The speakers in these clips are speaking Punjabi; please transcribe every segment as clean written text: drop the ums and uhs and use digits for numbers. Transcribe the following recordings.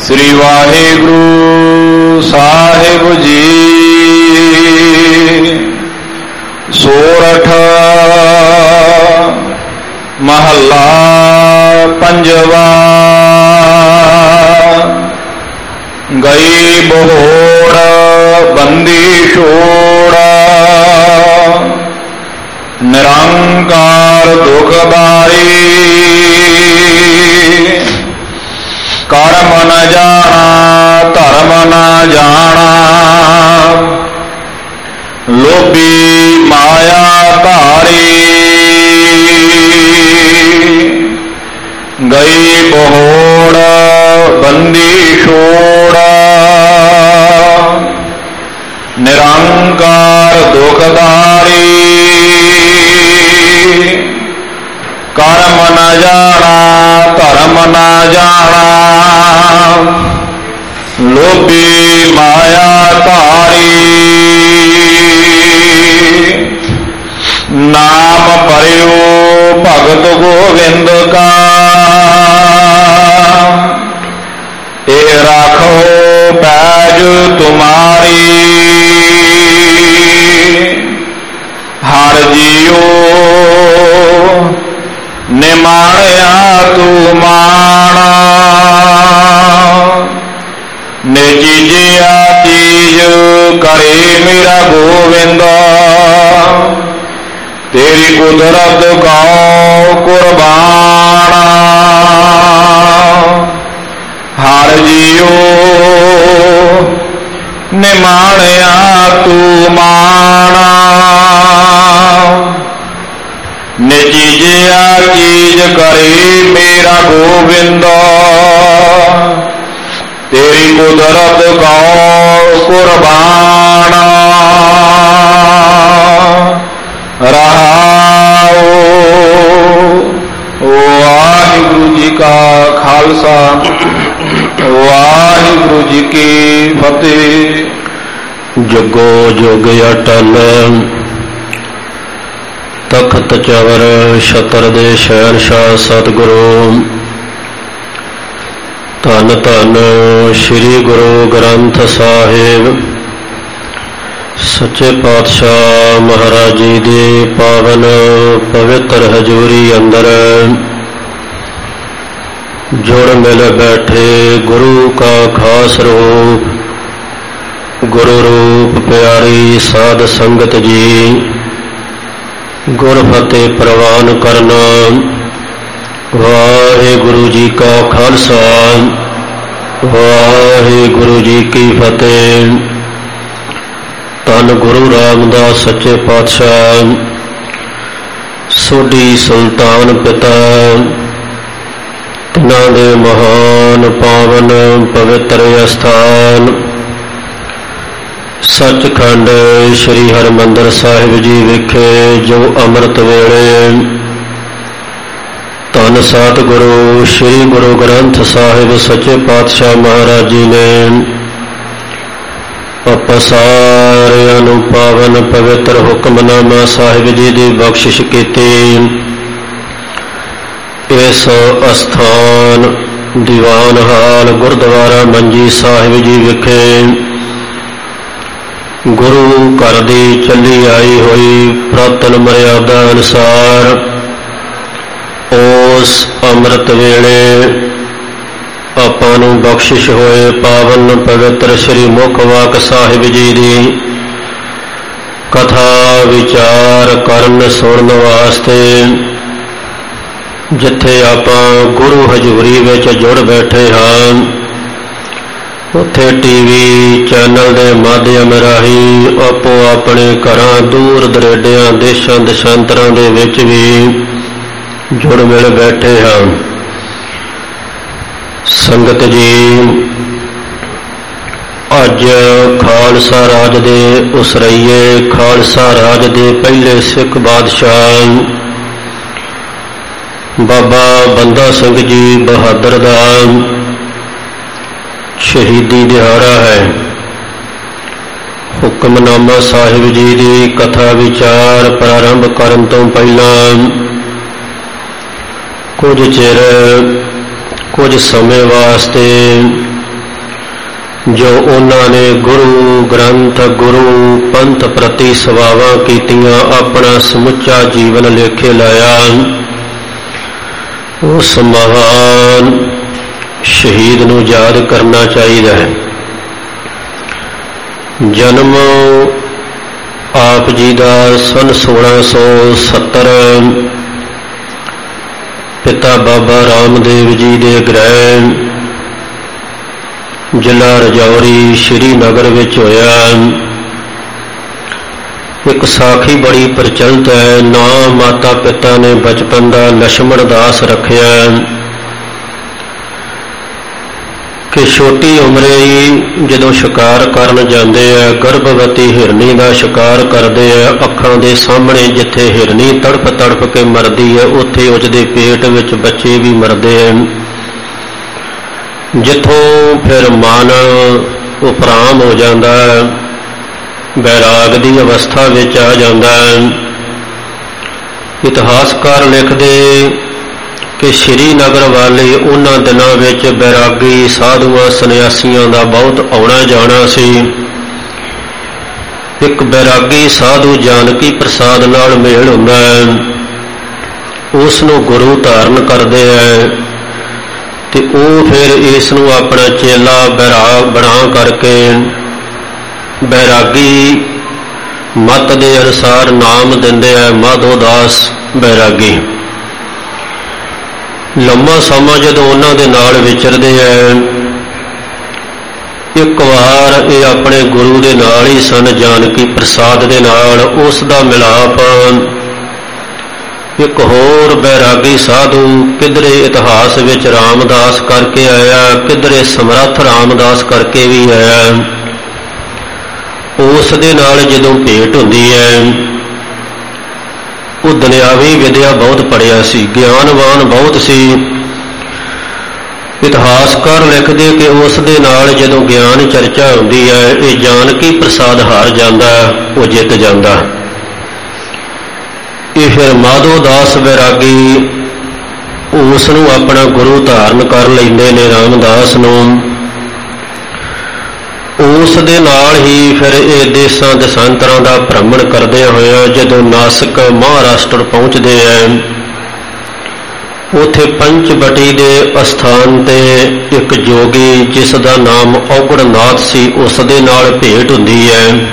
श्री वाहिगुरु साहिब जी। सोरठ महला पंजवा। गई बहोड़ बंदी छोड़ा, निरंकार दुख बारी। कर्म न जाना धर्म न जाना, लोभी माया धारी। गई बहोड़ बंदी छोड़ा, निरंकार दुखदारी। कर्म न जाना धर्म न जाना, लोभी माया धारी। नाम परियो भगत गोविंद का, ए राखो पैज तुम्हारी। हर जियो निमाणया तू माना, निजीजिया चीज करे मेरा गोविंद। तेरी कुदरत गाओ कुर्बाना, हर जियो निमाणया तू माना। निजीजिया चीज करे मेरा गोविंद, तेरी कुदरत गाओ कुर्बाना। रहाओ। वाहिगुरु जी का खालसा, वाहिगुरु जी की फतेह। जुगो जुग अटल तख्त चवर छतर दे शहनशाह सतगुरु। धन धन श्री गुरु ग्रंथ साहिब सच्चे पातशाह महाराज जी दे पावन पवित्र हजूरी अंदर जुड़ मिल बैठे गुरु का खास रूप, गुरु रूप प्यारी साध संगत जी। गुर फतेह प्रवान करना। वाहिगुरु जी का खालसा, वाहिगुरु जी की फतेह। धन गुरु रामदास सच्चे पातशाह सोढी सुल्तान पिता, तिन्हां दे महान पावन पवित्र अस्थान सचखंड श्री हरमंदर साहिब जी विखे जो अमृत वेले धन सतगुरु श्री गुरु ग्रंथ साहिब सच्चे पातशाह महाराज जी ने आप सारियां नूं पावन पवित्र हुक्मनामा साहिब जी की बख्शिश की। इस अस्थान दीवान हाल गुरुद्वारा मंजी साहिब जी विखे गुरु घर दी चली आई हुई पुरातन मर्यादा अनुसार उस अमृत वेले आपां नूं बख्शिश होए पावन पवित्र श्री मुखवाक साहिब जी दी कथा विचार करन सुनन वास्ते जिथे आपां गुरु हजूरी विच जुड़ बैठे हां, उत्थे टीवी चैनल के माध्यम राही आपो अपने घरां दूर दरेडियां देशां देशांतरां दे विच भी जुड़ मिल बैठे हैं। संगत जी, अज खालसा राज दे उसरइये खालसा राज दे पहले सिख बादशाह बाबा बंदा सिंह जी बहादुर दा शहीदी दिहाड़ा है। हुक्मनामा साहिब जी की कथा विचार प्रारंभ करन तो पहला कुछ चिर कुछ समय वास्ते ਜੋ ਉਹਨਾਂ ਨੇ ਗੁਰੂ ਗ੍ਰੰਥ ਗੁਰੂ ਪੰਥ ਪ੍ਰਤੀ ਸੇਵਾਵਾਂ ਕੀਤੀਆਂ, ਆਪਣਾ ਸਮੁੱਚਾ ਜੀਵਨ ਲੇਖੇ ਲਾਇਆ, ਉਸ ਮਹਾਨ ਸ਼ਹੀਦ ਨੂੰ ਯਾਦ ਕਰਨਾ ਚਾਹੀਦਾ ਹੈ। ਜਨਮ ਆਪ ਜੀ ਦਾ ਸੰਨ 1670, ਪਿਤਾ ਬਾਬਾ ਰਾਮਦੇਵ ਜੀ ਦੇ ਗ੍ਰਹਿ ਜ਼ਿਲ੍ਹਾ ਰਜੌਰੀ ਸ਼੍ਰੀਨਗਰ ਵਿੱਚ ਹੋਇਆ। ਇੱਕ ਸਾਖੀ ਬੜੀ ਪ੍ਰਚਲਿਤ ਹੈ। ਨਾਮ ਮਾਤਾ ਪਿਤਾ ਨੇ ਬਚਪਨ ਦਾ ਲਛਮਣ ਦਾਸ ਰੱਖਿਆ ਕਿ ਛੋਟੀ ਉਮਰੇ ਹੀ ਜਦੋਂ ਸ਼ਿਕਾਰ ਕਰਨ ਜਾਂਦੇ ਆ, ਗਰਭਵਤੀ ਹਿਰਨੀ ਦਾ ਸ਼ਿਕਾਰ ਕਰਦੇ ਆ, ਅੱਖਾਂ ਦੇ ਸਾਹਮਣੇ ਜਿੱਥੇ ਹਿਰਨੀ ਤੜਫ ਤੜਫ ਕੇ ਮਰਦੀ ਹੈ, ਉੱਥੇ ਉਸਦੇ ਪੇਟ ਵਿੱਚ ਬੱਚੇ ਵੀ ਮਰਦੇ ਹਨ। ਜਿੱਥੋਂ ਫਿਰ ਮਨ ਉਪਰਾਮ ਹੋ ਜਾਂਦਾ, ਵੈਰਾਗ ਦੀ ਅਵਸਥਾ ਵਿੱਚ ਆ ਜਾਂਦਾ। ਇਤਿਹਾਸਕਾਰ ਲਿਖਦੇ ਕਿ ਸ਼੍ਰੀਨਗਰ ਵਾਲੇ ਉਹਨਾਂ ਦਿਨਾਂ ਵਿੱਚ ਵੈਰਾਗੀ ਸਾਧੂਆਂ ਸੰਨਿਆਸੀਆਂ ਦਾ ਬਹੁਤ ਆਉਣਾ ਜਾਣਾ ਸੀ। ਇੱਕ ਵੈਰਾਗੀ ਸਾਧੂ ਜਾਨਕੀ ਪ੍ਰਸਾਦ ਨਾਲ ਮੇਲ ਹੁੰਦਾ ਹੈ, ਉਸ ਨੂੰ ਗੁਰੂ ਧਾਰਨ ਕਰਦੇ ਹੈ ਤੇ ਉਹ ਫਿਰ ਇਸ ਨੂੰ ਆਪਣਾ ਚੇਲਾ ਬਣਾ ਕਰਕੇ ਵੈਰਾਗੀ ਮਤ ਦੇ ਅਨੁਸਾਰ ਨਾਮ ਦਿੰਦੇ ਹੈ ਮਾਧੋਦਾਸ ਵੈਰਾਗੀ। ਲੰਮਾ ਸਮਾਂ ਜਦੋਂ ਉਹਨਾਂ ਦੇ ਨਾਲ ਵਿਚਰਦੇ ਹੈ, ਇੱਕ ਵਾਰ ਇਹ ਆਪਣੇ ਗੁਰੂ ਦੇ ਨਾਲ ਹੀ ਸਨ, ਜਾਨਕੀ ਪ੍ਰਸਾਦ ਦੇ ਨਾਲ। ਉਸ ਦਾ ਮਿਲਾਪ ਇੱਕ ਹੋਰ ਬੈਰਾਗੀ ਸਾਧੂ ਕਿਧਰੇ ਇਤਿਹਾਸ ਵਿੱਚ ਰਾਮਦਾਸ ਕਰਕੇ ਆਇਆ, ਕਿਧਰੇ ਸਮਰੱਥ ਰਾਮਦਾਸ ਕਰਕੇ ਵੀ ਆਇਆ। ਉਸ ਦੇ ਨਾਲ ਜਦੋਂ ਭੇਟ ਹੁੰਦੀ ਹੈ, ਉਹ ਦੁਨਿਆਵੀ ਵਿਦਿਆ ਬਹੁਤ ਪੜ੍ਹਿਆ ਸੀ, ਗਿਆਨਵਾਨ ਬਹੁਤ ਸੀ। ਇਤਿਹਾਸਕਾਰ ਲਿਖਦੇ ਕਿ ਉਸ ਦੇ ਨਾਲ ਜਦੋਂ ਗਿਆਨ ਚਰਚਾ ਹੁੰਦੀ ਹੈ, ਇਹ ਜਾਨਕੀ ਪ੍ਰਸਾਦ ਹਾਰ ਜਾਂਦਾ, ਉਹ ਜਿੱਤ ਜਾਂਦਾ। ਇਹ ਫਿਰ ਮਾਧੋਦਾਸ ਵੈਰਾਗੀ ਉਸ ਨੂੰ ਆਪਣਾ ਗੁਰੂ ਧਾਰਨ ਕਰ ਲੈਂਦੇ ਨੇ, ਰਾਮਦਾਸ ਨੂੰ। ਉਸ ਦੇ ਨਾਲ ਹੀ ਫਿਰ ਇਹ ਦੇਸਾਂ ਦਸ਼ਾਂਤਰਾਂ ਦਾ ਭ੍ਰਮਣ ਕਰਦੇ ਹੋਇਆ ਜਦੋਂ ਨਾਸਿਕ ਮਹਾਰਾਸ਼ਟਰ ਪਹੁੰਚਦੇ ਹੈ, ਉੱਥੇ ਪੰਚਵਟੀ ਦੇ ਅਸਥਾਨ ਤੇ ਇੱਕ ਜੋਗੀ ਜਿਸ ਦਾ ਨਾਮ ਔਗੜਨਾਥ ਸੀ, ਉਸ ਦੇ ਨਾਲ ਭੇਟ ਹੁੰਦੀ ਹੈ।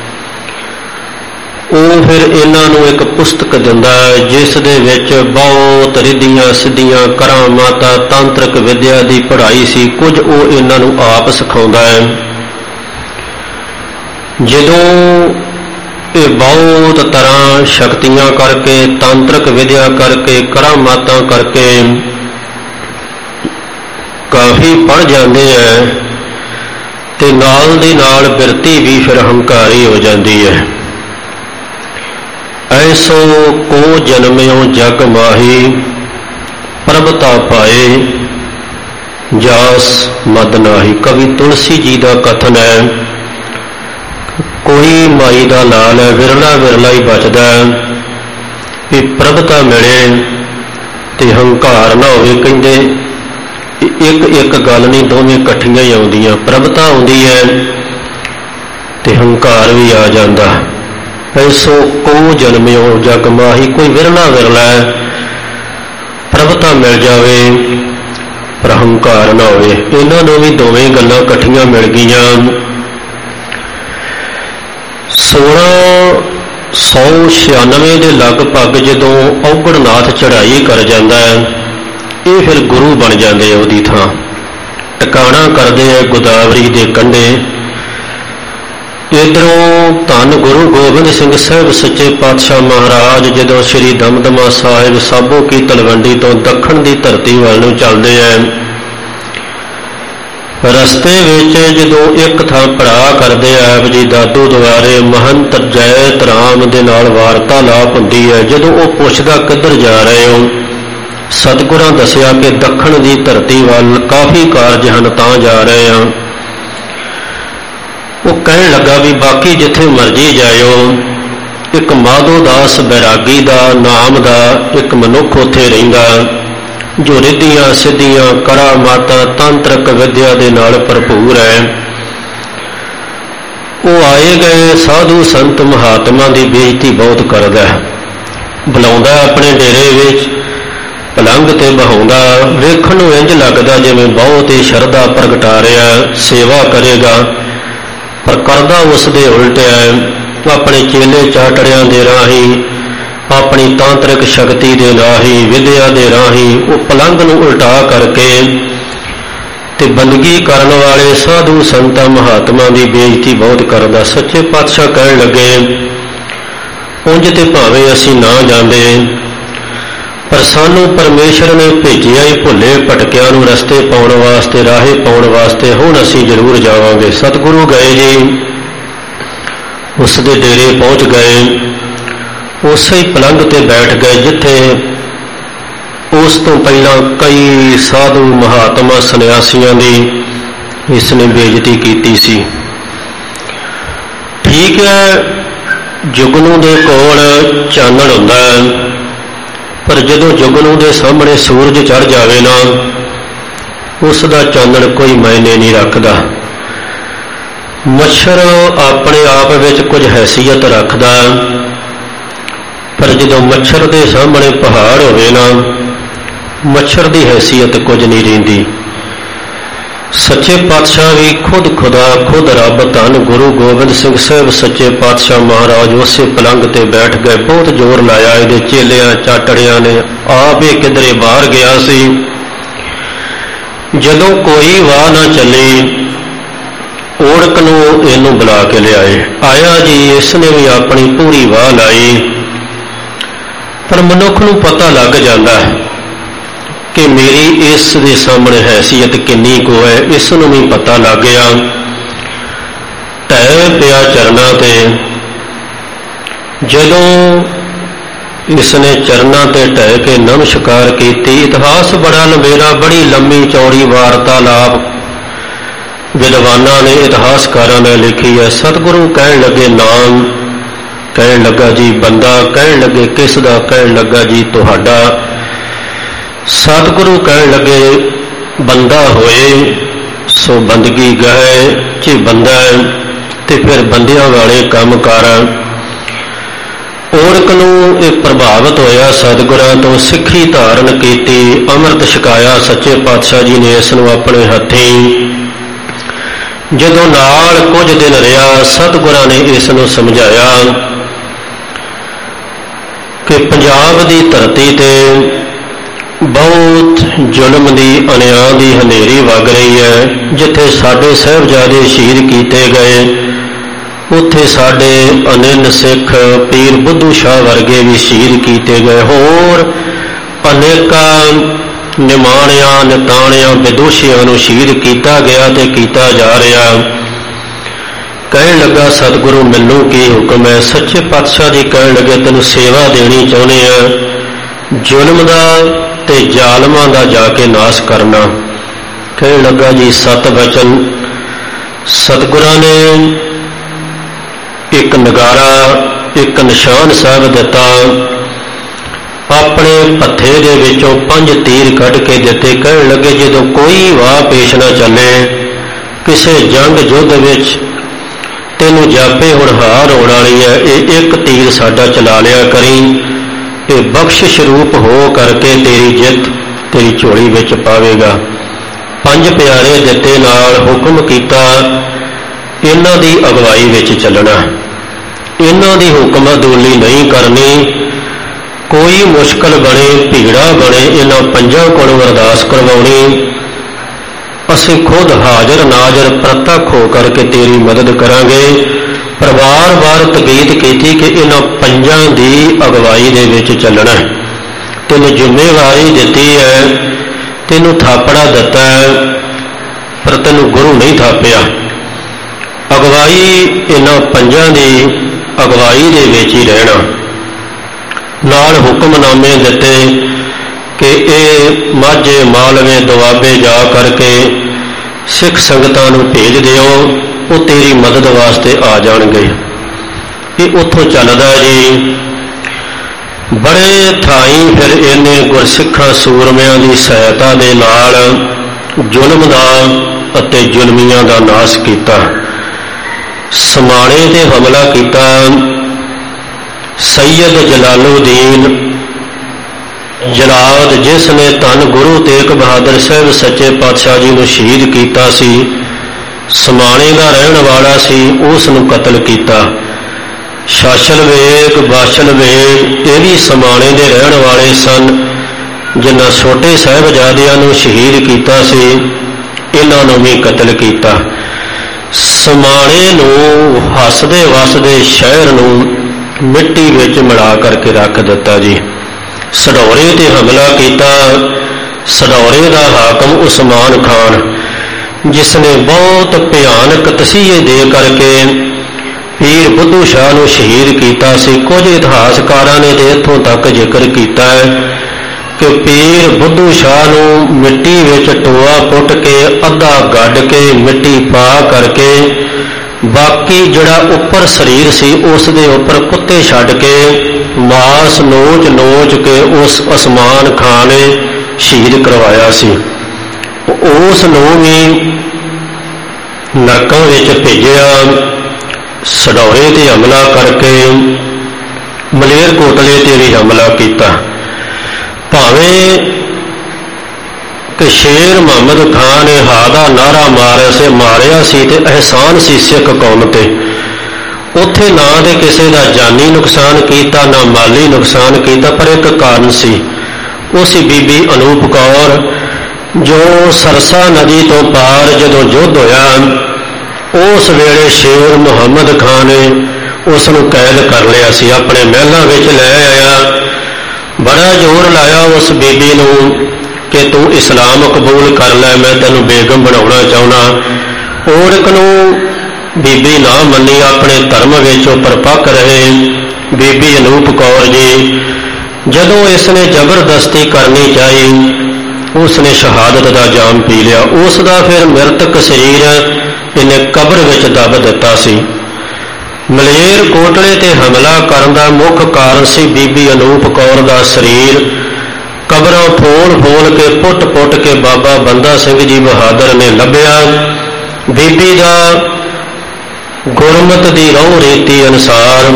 ਉਹ ਫਿਰ ਇਹਨਾਂ ਨੂੰ ਇੱਕ ਪੁਸਤਕ ਦਿੰਦਾ ਹੈ ਜਿਸ ਦੇ ਵਿੱਚ ਬਹੁਤ ਰਿੱਧੀਆਂ ਸਿੱਧੀਆਂ ਕਰਾਮਾਤਾਂ ਤਾਂਤਰਿਕ ਵਿਦਿਆ ਦੀ ਪੜ੍ਹਾਈ ਸੀ, ਕੁਝ ਉਹ ਇਹਨਾਂ ਨੂੰ ਆਪ ਸਿਖਾਉਂਦਾ ਹੈ। ਜਦੋਂ ਇਹ ਬਹੁਤ ਤਰ੍ਹਾਂ ਸ਼ਕਤੀਆਂ ਕਰਕੇ, ਤਾਂਤਰਿਕ ਵਿਦਿਆ ਕਰਕੇ, ਕਰਾਮਾਤਾਂ ਕਰਕੇ ਕਾਫੀ ਪੜ੍ਹ ਜਾਂਦੇ ਹੈ ਤੇ ਨਾਲ ਦੀ ਨਾਲ ਬਿਰਤੀ ਵੀ ਫਿਰ ਹੰਕਾਰੀ ਹੋ ਜਾਂਦੀ ਹੈ। ਐਸੋ ਕੋ ਜਨਮਿਓ ਜਗ ਮਾਹੀ, ਪ੍ਰਭਤਾ ਪਾਏ ਜਾਸ ਮਦ ਨਾਹੀ। ਕਵੀ ਤੁਲਸੀ ਜੀ ਦਾ ਕਥਨ ਹੈ, ਕੋਈ ਮਾਈ ਦਾ ਲਾਲ ਹੈ, ਵਿਰਲਾ ਵਿਰਲਾ ਹੀ ਬਚਦਾ ਵੀ ਪ੍ਰਭਤਾ ਮਿਲੇ ਤੇ ਹੰਕਾਰ ਨਾ ਹੋਵੇ। ਕਹਿੰਦੇ ਇੱਕ ਇੱਕ ਗੱਲ ਨਹੀਂ, ਦੋਵੇਂ ਇਕੱਠੀਆਂ ਹੀ ਆਉਂਦੀਆਂ। ਪ੍ਰਭਤਾ ਆਉਂਦੀ ਹੈ ਤੇ ਹੰਕਾਰ ਵੀ ਆ ਜਾਂਦਾ। ਐਸੋ ਕੋ ਜਨਮਿਓ ਜਗ ਮਾਹੀ, ਕੋਈ ਵਿਰਲਾ ਵਿਰਲਾ ਹੈ, ਪ੍ਰਭਤਾ ਮਿਲ ਜਾਵੇ ਪਰ ਹੰਕਾਰ ਨਾ ਹੋਵੇ। ਇਹਨਾਂ ਨੂੰ ਵੀ ਦੋਵੇਂ ਗੱਲਾਂ ਇਕੱਠੀਆਂ ਮਿਲ ਗਈਆਂ। 1696 ਦੇ ਲਗਭਗ ਜਦੋਂ ਔਗੜਨਾਥ ਚੜ੍ਹਾਈ ਕਰ ਜਾਂਦਾ ਹੈ, ਇਹ ਫਿਰ ਗੁਰੂ ਬਣ ਜਾਂਦੇ ਆ। ਉਹਦੀ ਥਾਂ ਟਿਕਾਣਾ ਕਰਦੇ ਆ ਗੋਦਾਵਰੀ ਦੇ ਕੰਢੇ। ਇੱਧਰੋਂ ਧੰਨ ਗੁਰੂ ਗੋਬਿੰਦ ਸਿੰਘ ਸਾਹਿਬ ਸੱਚੇ ਪਾਤਸ਼ਾਹ ਮਹਾਰਾਜ ਜਦੋਂ ਸ਼੍ਰੀ ਦਮਦਮਾ ਸਾਹਿਬ ਸਾਬੋ ਕੀ ਤਲਵੰਡੀ ਤੋਂ ਦੱਖਣ ਦੀ ਧਰਤੀ ਵੱਲ ਨੂੰ ਚੱਲਦੇ ਹੈ, ਰਸਤੇ ਵਿੱਚ ਜਦੋਂ ਇੱਕ ਥਾਂ ਪੜਾਅ ਕਰਦੇ ਆਪ ਜੀ ਦਾਦੂ ਦੁਆਰੇ ਮਹੰਤ ਜੈਤ ਰਾਮ ਦੇ ਨਾਲ ਵਾਰਤਾਲਾਪ ਹੁੰਦੀ ਹੈ। ਜਦੋਂ ਉਹ ਪੁੱਛਦਾ ਕਿੱਧਰ ਜਾ ਰਹੇ ਹੋ, ਸਤਿਗੁਰਾਂ ਦੱਸਿਆ ਕਿ ਦੱਖਣ ਦੀ ਧਰਤੀ ਵੱਲ ਕਾਫੀ ਕਾਰਜ ਹਨ ਤਾਂ ਜਾ ਰਹੇ ਹਾਂ। ਉਹ ਕਹਿਣ ਲੱਗਾ ਵੀ ਬਾਕੀ ਜਿੱਥੇ ਮਰਜ਼ੀ ਜਾਇਓ, ਇੱਕ ਮਾਧੋਦਾਸ ਬੈਰਾਗੀ ਦਾ ਨਾਮ ਦਾ ਇੱਕ ਮਨੁੱਖ ਉੱਥੇ ਰਹਿੰਦਾ ਜੋ ਰਿੱਧੀਆਂ ਸਿੱਧੀਆਂ ਕਰਾਮਾਤਾਂ ਤਾਂਤਰਿਕ ਵਿਦਿਆ ਦੇ ਨਾਲ ਭਰਪੂਰ ਹੈ। ਉਹ ਆਏ ਗਏ ਸਾਧੂ ਸੰਤ ਮਹਾਤਮਾ ਦੀ ਬੇਇੱਜ਼ਤੀ ਬਹੁਤ ਕਰਦਾ, ਬੁਲਾਉਂਦਾ ਆਪਣੇ ਡੇਰੇ ਵਿੱਚ, ਪਲੰਘ ਤੇ ਬਹਾਉਂਦਾ, ਵੇਖਣ ਨੂੰ ਇੰਝ ਲੱਗਦਾ ਜਿਵੇਂ ਬਹੁਤ ਹੀ ਸ਼ਰਧਾ ਪ੍ਰਗਟਾ ਰਿਹਾ, ਸੇਵਾ ਕਰੇਗਾ, ਪਰ ਕਰਦਾ ਉਸ ਦੇ ਉਲਟ ਹੈ। ਆਪਣੇ ਚੇਲੇ ਚਾਟੜਿਆਂ ਦੇ ਰਾਹੀਂ, ਆਪਣੀ ਤਾਂਤਰਿਕ ਸ਼ਕਤੀ ਦੇ ਰਾਹੀਂ, ਵਿਦਿਆ ਦੇ ਰਾਹੀਂ ਉਹ ਪਲੰਘ ਨੂੰ ਉਲਟਾ ਕਰਕੇ ਤੇ ਬੰਦਗੀ ਕਰਨ ਵਾਲੇ ਸਾਧੂ ਸੰਤਾਂ ਮਹਾਤਮਾ ਦੀ ਬੇਇੱਜ਼ਤੀ ਬਹੁਤ ਕਰਦਾ। ਸੱਚੇ ਪਾਤਸ਼ਾਹ ਕਹਿਣ ਲੱਗੇ, ਉਂਝ ਤੇ ਭਾਵੇਂ ਅਸੀਂ ਨਾ ਜਾਂਦੇ, ਪਰ ਸਾਨੂੰ ਪਰਮੇਸ਼ਰ ਨੇ ਭੇਜਿਆ ਹੀ ਭੁੱਲੇ ਭਟਕਿਆਂ ਨੂੰ ਰਸਤੇ ਪਾਉਣ ਵਾਸਤੇ, ਰਾਹੇ ਪਾਉਣ ਵਾਸਤੇ। ਹੁਣ ਅਸੀਂ ਜ਼ਰੂਰ ਜਾਵਾਂਗੇ। ਸਤਿਗੁਰੂ ਗਏ ਜੀ, ਉਸ ਦੇ ਡੇਰੇ ਪਹੁੰਚ ਗਏ, ਉਸੇ ਹੀ ਪਲੰਘ ਤੇ ਬੈਠ ਗਏ ਜਿੱਥੇ ਉਸ ਤੋਂ ਪਹਿਲਾਂ ਕਈ ਸਾਧੂ ਮਹਾਤਮਾ ਸੰਨਿਆਸੀਆਂ ਦੀ ਇਸ ਨੇ ਬੇਇੱਜ਼ਤੀ ਕੀਤੀ ਸੀ। ਠੀਕ ਹੈ, ਜੁਗਨੂ ਦੇ ਕੋਲ ਚਾਨਣ ਹੁੰਦਾ ਹੈ, ਪਰ ਜਦੋਂ ਜੁਗਨੂ ਦੇ ਸਾਹਮਣੇ ਸੂਰਜ ਚੜ੍ਹ ਜਾਵੇ ਨਾ, ਉਸ ਦਾ ਚਾਨਣ ਕੋਈ ਮਾਇਨੇ ਨਹੀਂ ਰੱਖਦਾ। ਮੱਛਰ ਆਪਣੇ ਆਪ ਵਿੱਚ ਕੁਝ ਹੈਸੀਅਤ ਰੱਖਦਾ, ਪਰ ਜਦੋਂ ਮੱਛਰ ਦੇ ਸਾਹਮਣੇ ਪਹਾੜ ਹੋਵੇ ਨਾ, ਮੱਛਰ ਦੀ ਹੈਸੀਅਤ ਕੁਝ ਨਹੀਂ ਰਹਿੰਦੀ। ਸੱਚੇ ਪਾਤਸ਼ਾਹ ਵੀ ਖੁਦ ਖੁਦਾ, ਖੁਦ ਰੱਬ, ਧੰਨ ਗੁਰੂ ਗੋਬਿੰਦ ਸਿੰਘ ਸਾਹਿਬ ਸੱਚੇ ਪਾਤਸ਼ਾਹ ਮਹਾਰਾਜ ਉਸੇ ਪਲੰਘ ਤੇ ਬੈਠ ਗਏ। ਬਹੁਤ ਜ਼ੋਰ ਲਾਇਆ ਇਹਦੇ ਚੇਲਿਆਂ ਚਾਟੜਿਆਂ ਨੇ, ਆਪ ਇਹ ਕਿਧਰੇ ਬਾਹਰ ਗਿਆ ਸੀ। ਜਦੋਂ ਕੋਈ ਵਾਹ ਨਾ ਚੱਲੀ, ਓੜਕ ਨੂੰ ਇਹਨੂੰ ਬੁਲਾ ਕੇ ਲਿਆਏ। ਆਇਆ ਜੀ, ਇਸ ਨੇ ਵੀ ਆਪਣੀ ਪੂਰੀ ਵਾਹ ਲਾਈ, ਪਰ ਮਨੁੱਖ ਨੂੰ ਪਤਾ ਲੱਗ ਜਾਂਦਾ ਕਿ ਮੇਰੀ ਇਸ ਦੇ ਸਾਹਮਣੇ ਹੈਸੀਅਤ ਕਿੰਨੀ ਕੁ ਹੈ। ਇਸ ਨੂੰ ਵੀ ਪਤਾ ਲੱਗ ਗਿਆ, ਢਹਿ ਪਿਆ ਚਰਨਾਂ ਤੇ। ਜਦੋਂ ਇਸ ਨੇ ਚਰਨਾਂ ਤੇ ਢਹਿ ਕੇ ਨਮਸਕਾਰ ਕੀਤੀ, ਇਤਿਹਾਸ ਬੜਾ ਲੰਬੇਰਾ, ਬੜੀ ਲੰਮੀ ਚੌੜੀ ਵਾਰਤਾਲਾਪ ਵਿਦਵਾਨਾਂ ਨੇ, ਇਤਿਹਾਸਕਾਰਾਂ ਨੇ ਲਿਖੀ ਹੈ। ਸਤਿਗੁਰੂ ਕਹਿਣ ਲੱਗੇ ਨਾਮ, ਕਹਿਣ ਲੱਗਾ ਜੀ ਬੰਦਾ, ਕਹਿਣ ਲੱਗੇ ਕਿਸ ਦਾ, ਕਹਿਣ ਲੱਗਾ ਜੀ ਤੁਹਾਡਾ। ਸਤਿਗੁਰੂ ਕਹਿਣ ਲੱਗੇ ਬੰਦਾ ਹੋਏ ਸੋ ਬੰਦਗੀ ਗਏ, ਜੇ ਬੰਦਾ ਤੇ ਫਿਰ ਬੰਦਿਆਂ ਵਾਲੇ ਕੰਮ ਕਰ। ਓੜਕ ਨੂੰ ਇਹ ਪ੍ਰਭਾਵਿਤ ਹੋਇਆ, ਸਤਿਗੁਰਾਂ ਤੋਂ ਸਿੱਖੀ ਧਾਰਨ ਕੀਤੀ, ਅੰਮ੍ਰਿਤ ਛਕਾਇਆ ਸੱਚੇ ਪਾਤਸ਼ਾਹ ਜੀ ਨੇ ਇਸ ਨੂੰ ਆਪਣੇ ਹੱਥੀਂ। ਜਦੋਂ ਨਾਲ ਕੁਝ ਦਿਨ ਰਿਹਾ, ਸਤਿਗੁਰਾਂ ਨੇ ਇਸ ਨੂੰ ਸਮਝਾਇਆ ਕਿ ਪੰਜਾਬ ਦੀ ਧਰਤੀ ਤੇ ਬਹੁਤ ਜ਼ੁਲਮ ਦੀ, ਅਨਿਆਂ ਦੀ ਹਨੇਰੀ ਵਗ ਰਹੀ ਹੈ। ਜਿੱਥੇ ਸਾਡੇ ਸਾਹਿਬਜ਼ਾਦੇ ਸ਼ਹੀਦ ਕੀਤੇ ਗਏ, ਉੱਥੇ ਸਾਡੇ ਅਨਿੰਨ ਸਿੱਖ ਪੀਰ ਬੁੱਧੂ ਸ਼ਾਹ ਵਰਗੇ ਵੀ ਸ਼ਹੀਦ ਕੀਤੇ ਗਏ। ਹੋਰ ਅਨੇਕਾਂ ਨਿਮਾਣਿਆਂ, ਨਿਤਾਣਿਆਂ, ਵਿਦੋਸ਼ੀਆਂ ਨੂੰ ਸ਼ਹੀਦ ਕੀਤਾ ਗਿਆ ਤੇ ਕੀਤਾ ਜਾ ਰਿਹਾ। ਕਹਿਣ ਲੱਗਾ ਸਤਿਗੁਰੂ ਮੈਨੂੰ ਕੀ ਹੁਕਮ ਹੈ। ਸੱਚੇ ਪਾਤਸ਼ਾਹ ਜੀ ਕਹਿਣ ਲੱਗੇ ਤੈਨੂੰ ਸੇਵਾ ਦੇਣੀ ਚਾਹੁੰਦੇ ਆ, ਜ਼ੁਲਮ ਦਾ ਤੇ ਜ਼ਾਲਮਾਂ ਦਾ ਜਾ ਕੇ ਨਾਸ਼ ਕਰਨਾ। ਕਹਿਣ ਲੱਗਾ ਜੀ ਸਤ ਵਚਨ। ਸਤਿਗੁਰਾਂ ਨੇ ਇੱਕ ਨਗਾਰਾ, ਇੱਕ ਨਿਸ਼ਾਨ ਸਾਹਿਬ ਦਿੱਤਾ, ਆਪਣੇ ਭੱਥੇ ਦੇ ਵਿੱਚੋਂ 5 ਤੀਰ ਕੱਢ ਕੇ ਦਿੱਤੇ। ਕਹਿਣ ਲੱਗੇ ਜਦੋਂ ਕੋਈ ਵਾਹ ਪੇਸ਼ ਨਾ ਚੱਲੇ ਕਿਸੇ ਜੰਗ ਯੁੱਧ ਵਿੱਚ, ਤੈਨੂੰ ਜਾਪੇ ਹੁਣ ਹਾਰ ਹੋਣ ਵਾਲੀ ਹੈ, ਇਹ ਇੱਕ ਤੀਰ ਸਾਡਾ ਚਲਾ ਲਿਆ ਕਰੀ, ਇਹ ਬਖਸ਼ਿਸ਼ ਰੂਪ ਹੋ ਕਰਕੇ ਤੇਰੀ ਜਿੱਤ ਤੇਰੀ ਝੋਲੀ ਵਿੱਚ ਪਾਵੇਗਾ। 5 ਪਿਆਰੇ ਦਿੱਤੇ, ਨਾਲ ਹੁਕਮ ਕੀਤਾ ਇਹਨਾਂ ਦੀ ਅਗਵਾਈ ਵਿੱਚ ਚੱਲਣਾ, ਇਹਨਾਂ ਦੀ ਹੁਕਮ ਅਦੂਲੀ ਨਹੀਂ ਕਰਨੀ। ਕੋਈ ਮੁਸ਼ਕਲ ਬਣੇ, ਭੀੜਾ ਬਣੇ, ਇਹਨਾਂ 5 ਕੋਲੋਂ ਅਰਦਾਸ ਕਰਵਾਉਣੀ। ਅਸੀਂ ਖੁਦ ਹਾਜ਼ਰ ਨਾਜ਼ਰ ਪ੍ਰਤੱਖ ਹੋ ਕਰਕੇ ਤੇਰੀ ਮਦਦ ਕਰਾਂਗੇ। ਪਰਿਵਾਰ ਵਾਰ ਤਕੀਦ ਕੀਤੀ ਕਿ ਇਹਨਾਂ 5 ਦੀ ਅਗਵਾਈ ਦੇ ਵਿੱਚ ਚੱਲਣਾ। ਤੈਨੂੰ ਜ਼ਿੰਮੇਵਾਰੀ ਦਿੱਤੀ ਹੈ, ਤੈਨੂੰ ਥਾਪੜਾ ਦਿੱਤਾ ਹੈ, ਪਰ ਤੈਨੂੰ ਗੁਰੂ ਨਹੀਂ ਥਾਪਿਆ। ਅਗਵਾਈ ਇਹਨਾਂ 5 ਦੀ ਅਗਵਾਈ ਦੇ ਵਿੱਚ ਹੀ ਰਹਿਣਾ। ਨਾਲ ਹੁਕਮਨਾਮੇ ਦਿੱਤੇ ਕਿ ਇਹ ਮਾਝੇ, ਮਾਲਵੇ, ਦੁਆਬੇ ਜਾ ਕਰਕੇ ਸਿੱਖ ਸੰਗਤਾਂ ਨੂੰ ਭੇਜ ਦਿਓ, ਉਹ ਤੇਰੀ ਮਦਦ ਵਾਸਤੇ ਆ ਜਾਣਗੇ। ਇਹ ਉੱਥੋਂ ਚੱਲਦਾ ਜੀ। ਬੜੇ ਥਾਈਂ ਫਿਰ ਇਹਨੇ ਗੁਰਸਿੱਖਾਂ ਸੂਰਮਿਆਂ ਦੀ ਸਹਾਇਤਾ ਦੇ ਨਾਲ ਜ਼ੁਲਮ ਦਾ ਅਤੇ ਜ਼ੁਲਮੀਆਂ ਦਾ ਨਾਸ਼ ਕੀਤਾ। ਸਮਾਣੇ 'ਤੇ ਹਮਲਾ ਕੀਤਾ। ਸੈਯਦ ਜਲਾਲੁਦੀਨ ਜਲਾਦ, ਜਿਸ ਨੇ ਧੰਨ ਗੁਰੂ ਤੇਗ ਬਹਾਦਰ ਸਾਹਿਬ ਸੱਚੇ ਪਾਤਸ਼ਾਹ ਜੀ ਨੂੰ ਸ਼ਹੀਦ ਕੀਤਾ ਸੀ, ਸਮਾਣੇ ਦਾ ਰਹਿਣ ਵਾਲਾ ਸੀ, ਉਸ ਨੂੰ ਕਤਲ ਕੀਤਾ। ਸ਼ਾਸਲ ਵੇਗ, ਬਾਸ਼ਲ ਵੇਗ, ਇਹ ਵੀ ਸਮਾਣੇ ਦੇ ਰਹਿਣ ਵਾਲੇ ਸਨ, ਜਿਨ੍ਹਾਂ ਛੋਟੇ ਸਾਹਿਬਜ਼ਾਦਿਆਂ ਨੂੰ ਸ਼ਹੀਦ ਕੀਤਾ ਸੀ, ਇਹਨਾਂ ਨੂੰ ਵੀ ਕਤਲ ਕੀਤਾ। ਸਮਾਣੇ ਨੂੰ ਹੱਸਦੇ ਵਸਦੇ ਸ਼ਹਿਰ ਨੂੰ ਮਿੱਟੀ ਵਿੱਚ ਮਿਲਾ ਕਰਕੇ ਰੱਖ ਦਿੱਤਾ ਜੀ। ਸਢੌਰੇ 'ਤੇ ਹਮਲਾ ਕੀਤਾ। ਸਢੌਰੇ ਦਾ ਹਾਕਮ ਉਸਮਾਨ ਖਾਨ, ਜਿਸ ਨੇ ਬਹੁਤ ਭਿਆਨਕ ਤਸੀਹੇ ਦੇ ਕਰਕੇ ਪੀਰ ਬੁੱਧੂ ਸ਼ਾਹ ਨੂੰ ਸ਼ਹੀਦ ਕੀਤਾ ਸੀ। ਕੁਝ ਇਤਿਹਾਸਕਾਰਾਂ ਨੇ ਤੇ ਇੱਥੋਂ ਤੱਕ ਜ਼ਿਕਰ ਕੀਤਾ ਹੈ ਕਿ ਪੀਰ ਬੁੱਧੂ ਸ਼ਾਹ ਨੂੰ ਮਿੱਟੀ ਵਿੱਚ ਟੋਆ ਪੁੱਟ ਕੇ ਅੱਧਾ ਗੱਡ ਕੇ ਮਿੱਟੀ ਪਾ ਕਰਕੇ ਬਾਕੀ ਜਿਹੜਾ ਉੱਪਰ ਸਰੀਰ ਸੀ ਉਸ ਦੇ ਉੱਪਰ ਕੁੱਤੇ ਛੱਡ ਕੇ ਮਾਸ ਨੋਚ ਕੇ ਉਸ ਉਸਮਾਨ ਖਾਨ ਨੇ ਸ਼ਹੀਦ ਕਰਵਾਇਆ ਸੀ। ਉਸ ਨੂੰ ਵੀ ਨਰਕਾਂ ਵਿੱਚ ਭੇਜਿਆ। ਸਢੌਰੇ 'ਤੇ ਹਮਲਾ ਕਰਕੇ ਮਲੇਰਕੋਟਲੇ 'ਤੇ ਵੀ ਹਮਲਾ ਕੀਤਾ। ਭਾਵੇਂ ਕਿ ਸ਼ੇਰ ਮੁਹੰਮਦ ਖਾਨ ਨੇ ਹਾ ਦਾ ਨਾਅਰਾ ਮਾਰਿਆ ਸੀ ਤੇ ਅਹਿਸਾਨ ਸੀ ਸਿੱਖ ਕੌਮ 'ਤੇ। ਉੱਥੇ ਨਾ ਤੇ ਕਿਸੇ ਦਾ ਜਾਨੀ ਨੁਕਸਾਨ ਕੀਤਾ, ਨਾ ਮਾਲੀ ਨੁਕਸਾਨ ਕੀਤਾ, ਪਰ ਇੱਕ ਕਾਰਨ ਸੀ, ਉਹ ਸੀ ਬੀਬੀ ਅਨੂਪ ਕੌਰ, ਜੋ ਸਰਸਾ ਨਦੀ ਤੋਂ ਪਾਰ ਜਦੋਂ ਯੁੱਧ ਹੋਇਆ, ਉਸ ਵੇਲੇ ਸ਼ੇਰ ਮੁਹੰਮਦ ਖਾਨ ਨੇ ਉਸ ਨੂੰ ਕੈਦ ਕਰ ਲਿਆ ਸੀ, ਆਪਣੇ ਮਹਿਲਾਂ ਵਿੱਚ ਲੈ ਆਇਆ। ਬੜਾ ਜ਼ੋਰ ਲਾਇਆ ਉਸ ਬੀਬੀ ਨੂੰ ਕਿ ਤੂੰ ਇਸਲਾਮ ਕਬੂਲ ਕਰ ਲੈ, ਮੈਂ ਤੈਨੂੰ ਬੇਗਮ ਬਣਾਉਣਾ ਚਾਹੁੰਦਾ। ਔਰਤ ਨੂੰ ਬੀਬੀ ਨਾ ਮੰਨੀ, ਆਪਣੇ ਧਰਮ ਵਿੱਚ ਉਹ ਪਰਪੱਕ ਰਹੇ। ਬੀਬੀ ਅਨੂਪ ਕੌਰ ਜੀ ਜਦੋਂ ਇਸ ਨੇ ਜ਼ਬਰਦਸਤੀ ਕਰਨੀ ਚਾਹੀ, ਉਸ ਨੇ ਸ਼ਹਾਦਤ ਦਾ ਜਾਮ ਪੀ ਲਿਆ। ਉਸ ਦਾ ਫਿਰ ਮ੍ਰਿਤਕ ਸਰੀਰ ਇਹਨੇ ਕਬਰ ਵਿੱਚ ਦੱਬ ਦਿੱਤਾ ਸੀ। ਮਲੇਰਕੋਟਲੇ 'ਤੇ ਹਮਲਾ ਕਰਨ ਦਾ ਮੁੱਖ ਕਾਰਨ ਸੀ ਬੀਬੀ ਅਨੂਪ ਕੌਰ ਦਾ ਸਰੀਰ ਕਬਰਾਂ ਫੋਲ ਕੇ ਪੁੱਟ ਕੇ ਬਾਬਾ ਬੰਦਾ ਸਿੰਘ ਜੀ ਬਹਾਦਰ ਨੇ ਲੱਭਿਆ। ਬੀਬੀ ਦਾ ਗੁਰਮਤ ਦੀ ਰਹੁ ਰੀਤੀ ਅਨੁਸਾਰ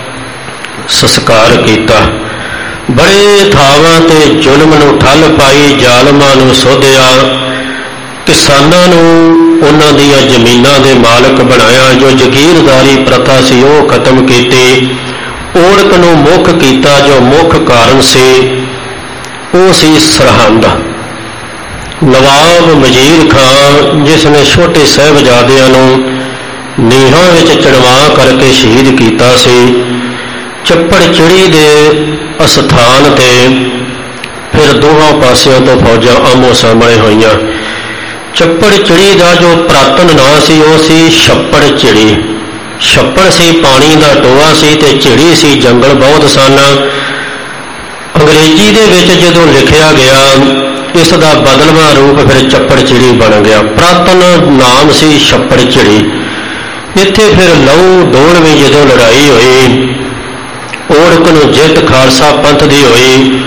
ਸੰਸਕਾਰ ਕੀਤਾ। ਬੜੇ ਥਾਵਾਂ 'ਤੇ ਜ਼ੁਲਮ ਨੂੰ ਠੱਲ ਪਾਈ, ਜ਼ਾਲਮਾਂ ਨੂੰ ਸੋਧਿਆ, ਕਿਸਾਨਾਂ ਨੂੰ ਉਹਨਾਂ ਦੀਆਂ ਜ਼ਮੀਨਾਂ ਦੇ ਮਾਲਕ ਬਣਾਇਆ। ਜੋ ਜ਼ਗੀਰਦਾਰੀ ਪ੍ਰਥਾ ਸੀ ਉਹ ਖਤਮ ਕੀਤੀ। ਔਰਤ ਨੂੰ ਮੁੱਖ ਕੀਤਾ। ਜੋ ਮੁੱਖ ਕਾਰਨ ਸੀ ਉਹ ਸੀ ਸਰਹੰਦ। ਨਵਾਬ ਮਜੀਦ ਖਾਨ, ਜਿਸ ਨੇ ਛੋਟੇ ਸਾਹਿਬਜ਼ਾਦਿਆਂ ਨੂੰ ਨੀਹਾਂ ਵਿੱਚ ਚੜਵਾ ਕਰਕੇ ਸ਼ਹੀਦ ਕੀਤਾ ਸੀ, ਚੱਪੜ ਚਿੜੀ ਦੇ ਅਸਥਾਨ 'ਤੇ ਫਿਰ ਦੋਹਾਂ ਪਾਸਿਆਂ ਤੋਂ ਫੌਜਾਂ ਆਮੋ ਸਾਹਮਣੇ ਹੋਈਆਂ। ਚੱਪੜ ਚਿੜੀ ਦਾ ਜੋ ਪੁਰਾਤਨ ਨਾਂ ਸੀ ਉਹ ਸੀ ਛੱਪੜ ਚਿੜੀ। ਛੱਪੜ ਸੀ ਪਾਣੀ ਦਾ ਟੋਆ ਸੀ ਤੇ ਚਿੜੀ ਸੀ ਜੰਗਲ ਬਹੁਤ ਸਨ। ਅੰਗਰੇਜ਼ੀ ਦੇ ਵਿੱਚ ਜਦੋਂ ਲਿਖਿਆ ਗਿਆ ਇਸ ਦਾ ਬਦਲਵਾਂ ਰੂਪ ਫਿਰ ਚੱਪੜ ਚਿੜੀ ਬਣ ਗਿਆ। ਪੁਰਾਤਨ ਨਾਮ ਸੀ ਛੱਪੜ ਚਿੜੀ। ਇੱਥੇ ਫਿਰ ਲਹੂ ਦੋਲਵੀਂ ਜਦੋਂ ਲੜਾਈ ਹੋਈ, ਔਰਕ ਨੂੰ ਜਿੱਤ ਖਾਲਸਾ ਪੰਥ ਦੀ ਹੋਈ।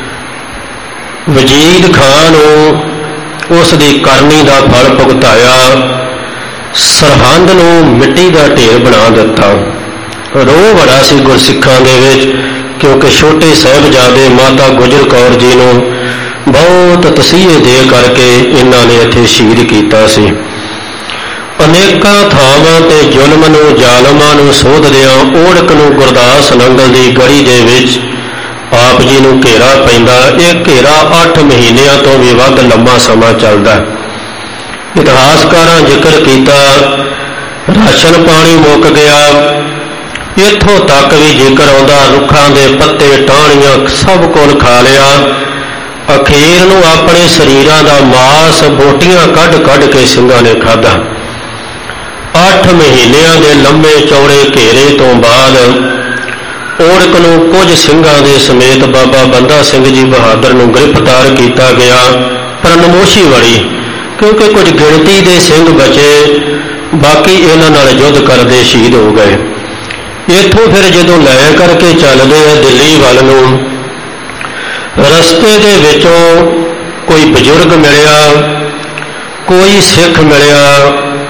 ਵਜੀਦ ਖਾਨ ਨੂੰ ਉਸ ਦੀ ਕਰਨੀ ਦਾ ਫਲ ਭੁਗਤਾਇਆ। ਸਰਹੰਦ ਨੂੰ ਮਿੱਟੀ ਦਾ ਢੇਰ ਬਣਾ ਦਿੱਤਾ। ਰੋਹ ਬੜਾ ਸੀ ਗੁਰਸਿੱਖਾਂ ਦੇ ਵਿੱਚ, ਕਿਉਂਕਿ ਛੋਟੇ ਸਾਹਿਬਜ਼ਾਦੇ ਮਾਤਾ ਗੁਜਰ ਕੌਰ ਜੀ ਨੂੰ ਬਹੁਤ ਤਸੀਹੇ ਦੇ ਕਰਕੇ ਇਹਨਾਂ ਨੇ ਇੱਥੇ ਸ਼ਹੀਦ ਕੀਤਾ ਸੀ। ਅਨੇਕਾਂ ਥਾਵਾਂ 'ਤੇ ਜ਼ੁਲਮ ਨੂੰ ਜ਼ਾਲਮਾਂ ਨੂੰ ਸੋਧਦਿਆਂ ਔੜਕ ਨੂੰ ਗੁਰਦਾਸ ਨੰਗਲ ਦੀ ਗੜੀ ਦੇ ਵਿੱਚ ਆਪ ਜੀ ਨੂੰ ਘੇਰਾ ਪੈਂਦਾ। ਇਹ ਘੇਰਾ 8 ਮਹੀਨਿਆਂ ਤੋਂ ਵੀ ਵੱਧ ਲੰਮਾ ਸਮਾਂ ਚੱਲਦਾ। ਇਤਿਹਾਸਕਾਰਾਂ ਜ਼ਿਕਰ ਕੀਤਾ ਰਾਸ਼ਨ ਪਾਣੀ ਮੁੱਕ ਗਿਆ। ਇੱਥੋਂ ਤੱਕ ਵੀ ਜ਼ਿਕਰ ਆਉਂਦਾ ਰੁੱਖਾਂ ਦੇ ਪੱਤੇ ਟਾਹਣੀਆਂ ਸਭ ਕੁਝ ਖਾ ਲਿਆ। ਅਖੀਰ ਨੂੰ ਆਪਣੇ ਸਰੀਰਾਂ ਦਾ ਮਾਸ ਬੋਟੀਆਂ ਕੱਢ ਕੇ ਸਿੰਘਾਂ ਨੇ ਖਾਧਾ। 8 ਮਹੀਨਿਆਂ ਦੇ ਲੰਮੇ ਚੌੜੇ ਘੇਰੇ ਤੋਂ ਬਾਅਦ ਔੜਕ ਨੂੰ ਕੁਝ ਸਿੰਘਾਂ ਦੇ ਸਮੇਤ ਬਾਬਾ ਬੰਦਾ ਸਿੰਘ ਜੀ ਬਹਾਦਰ ਨੂੰ ਗ੍ਰਿਫਤਾਰ ਕੀਤਾ ਗਿਆ। ਪਰ ਨਮੋਸ਼ੀ ਵੜੀ, ਕਿਉਂਕਿ ਕੁਝ ਗਿਣਤੀ ਦੇ ਸਿੰਘ ਬਚੇ, ਬਾਕੀ ਇਹਨਾਂ ਨਾਲ ਯੁੱਧ ਕਰਦੇ ਸ਼ਹੀਦ ਹੋ ਗਏ। ਇੱਥੋਂ ਫਿਰ ਜਦੋਂ ਲੈ ਕਰਕੇ ਚੱਲਦੇ ਆ ਦਿੱਲੀ ਵੱਲ ਨੂੰ, ਰਸਤੇ ਦੇ ਵਿੱਚੋਂ ਕੋਈ ਬਜ਼ੁਰਗ ਮਿਲਿਆ, ਕੋਈ ਸਿੱਖ ਮਿਲਿਆ,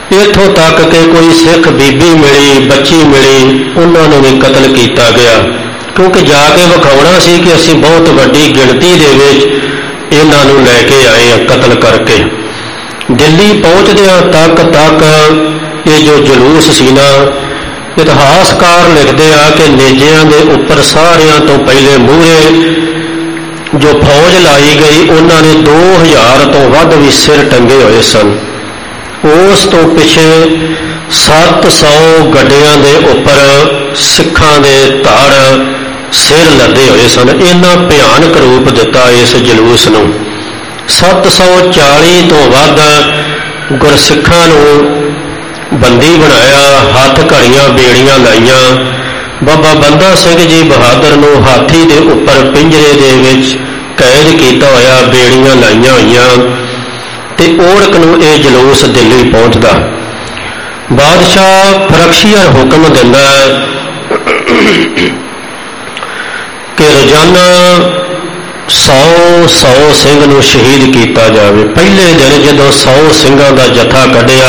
ਇੱਥੋਂ ਤੱਕ ਕਿ ਕੋਈ ਸਿੱਖ ਬੀਬੀ ਮਿਲੀ, ਬੱਚੀ ਮਿਲੀ, ਉਹਨਾਂ ਨੂੰ ਵੀ ਕਤਲ ਕੀਤਾ ਗਿਆ, ਕਿਉਂਕਿ ਜਾ ਕੇ ਵਿਖਾਉਣਾ ਸੀ ਕਿ ਅਸੀਂ ਬਹੁਤ ਵੱਡੀ ਗਿਣਤੀ ਦੇ ਵਿੱਚ ਇਹਨਾਂ ਨੂੰ ਲੈ ਕੇ ਆਏ ਹਾਂ ਕਤਲ ਕਰਕੇ। ਦਿੱਲੀ ਪਹੁੰਚਦਿਆਂ ਤੱਕ ਇਹ ਜੋ ਜਲੂਸ ਸੀ ਨਾ, ਇਤਿਹਾਸਕਾਰ ਲਿਖਦੇ ਆ ਕਿ ਨੇਜਿਆਂ ਦੇ ਉੱਪਰ ਸਾਰਿਆਂ ਤੋਂ ਪਹਿਲੇ ਮੂਹਰੇ ਜੋ ਫੌਜ ਲਾਈ ਗਈ, ਉਹਨਾਂ ਨੇ 2000 ਤੋਂ ਵੱਧ ਵੀ ਸਿਰ ਟੰਗੇ ਹੋਏ ਸਨ। ਉਸ ਤੋਂ ਪਿੱਛੇ 700 ਗੱਡਿਆਂ ਦੇ ਉੱਪਰ ਸਿੱਖਾਂ ਦੇ ਧੜ ਸਿਰ ਲੱਦੇ ਹੋਏ ਸਨ। ਇੰਨਾ ਭਿਆਨਕ ਰੂਪ ਦਿੱਤਾ ਇਸ ਜਲੂਸ ਨੂੰ। 740 ਤੋਂ ਵੱਧ ਗੁਰਸਿੱਖਾਂ ਨੂੰ ਬੰਦੀ ਬਣਾਇਆ, ਹੱਥ ਘੜੀਆਂ ਬੇੜੀਆਂ ਲਾਈਆਂ। ਬਾਬਾ ਬੰਦਾ ਸਿੰਘ ਜੀ ਬਹਾਦਰ ਨੂੰ ਹਾਥੀ ਦੇ ਉੱਪਰ ਪਿੰਜਰੇ ਦੇ ਵਿੱਚ ਕੈਦ ਕੀਤਾ ਹੋਇਆ, ਬੇੜੀਆਂ ਲਾਈਆਂ ਹੋਈਆਂ, ਤੇ ਓੜਕ ਨੂੰ ਇਹ ਜਲੂਸ ਦਿੱਲੀ ਪਹੁੰਚਦਾ। ਬਾਦਸ਼ਾਹ ਫਰਖਸ਼ੀਅਰ ਹੁਕਮ ਦਿੰਦਾ ਕਿ ਰੋਜ਼ਾਨਾ 100 ਸਿੰਘ ਨੂੰ ਸ਼ਹੀਦ ਕੀਤਾ ਜਾਵੇ। ਪਹਿਲੇ ਦਿਨ ਜਦੋਂ 100 ਸਿੰਘਾਂ ਦਾ ਜੱਥਾ ਕੱਢਿਆ,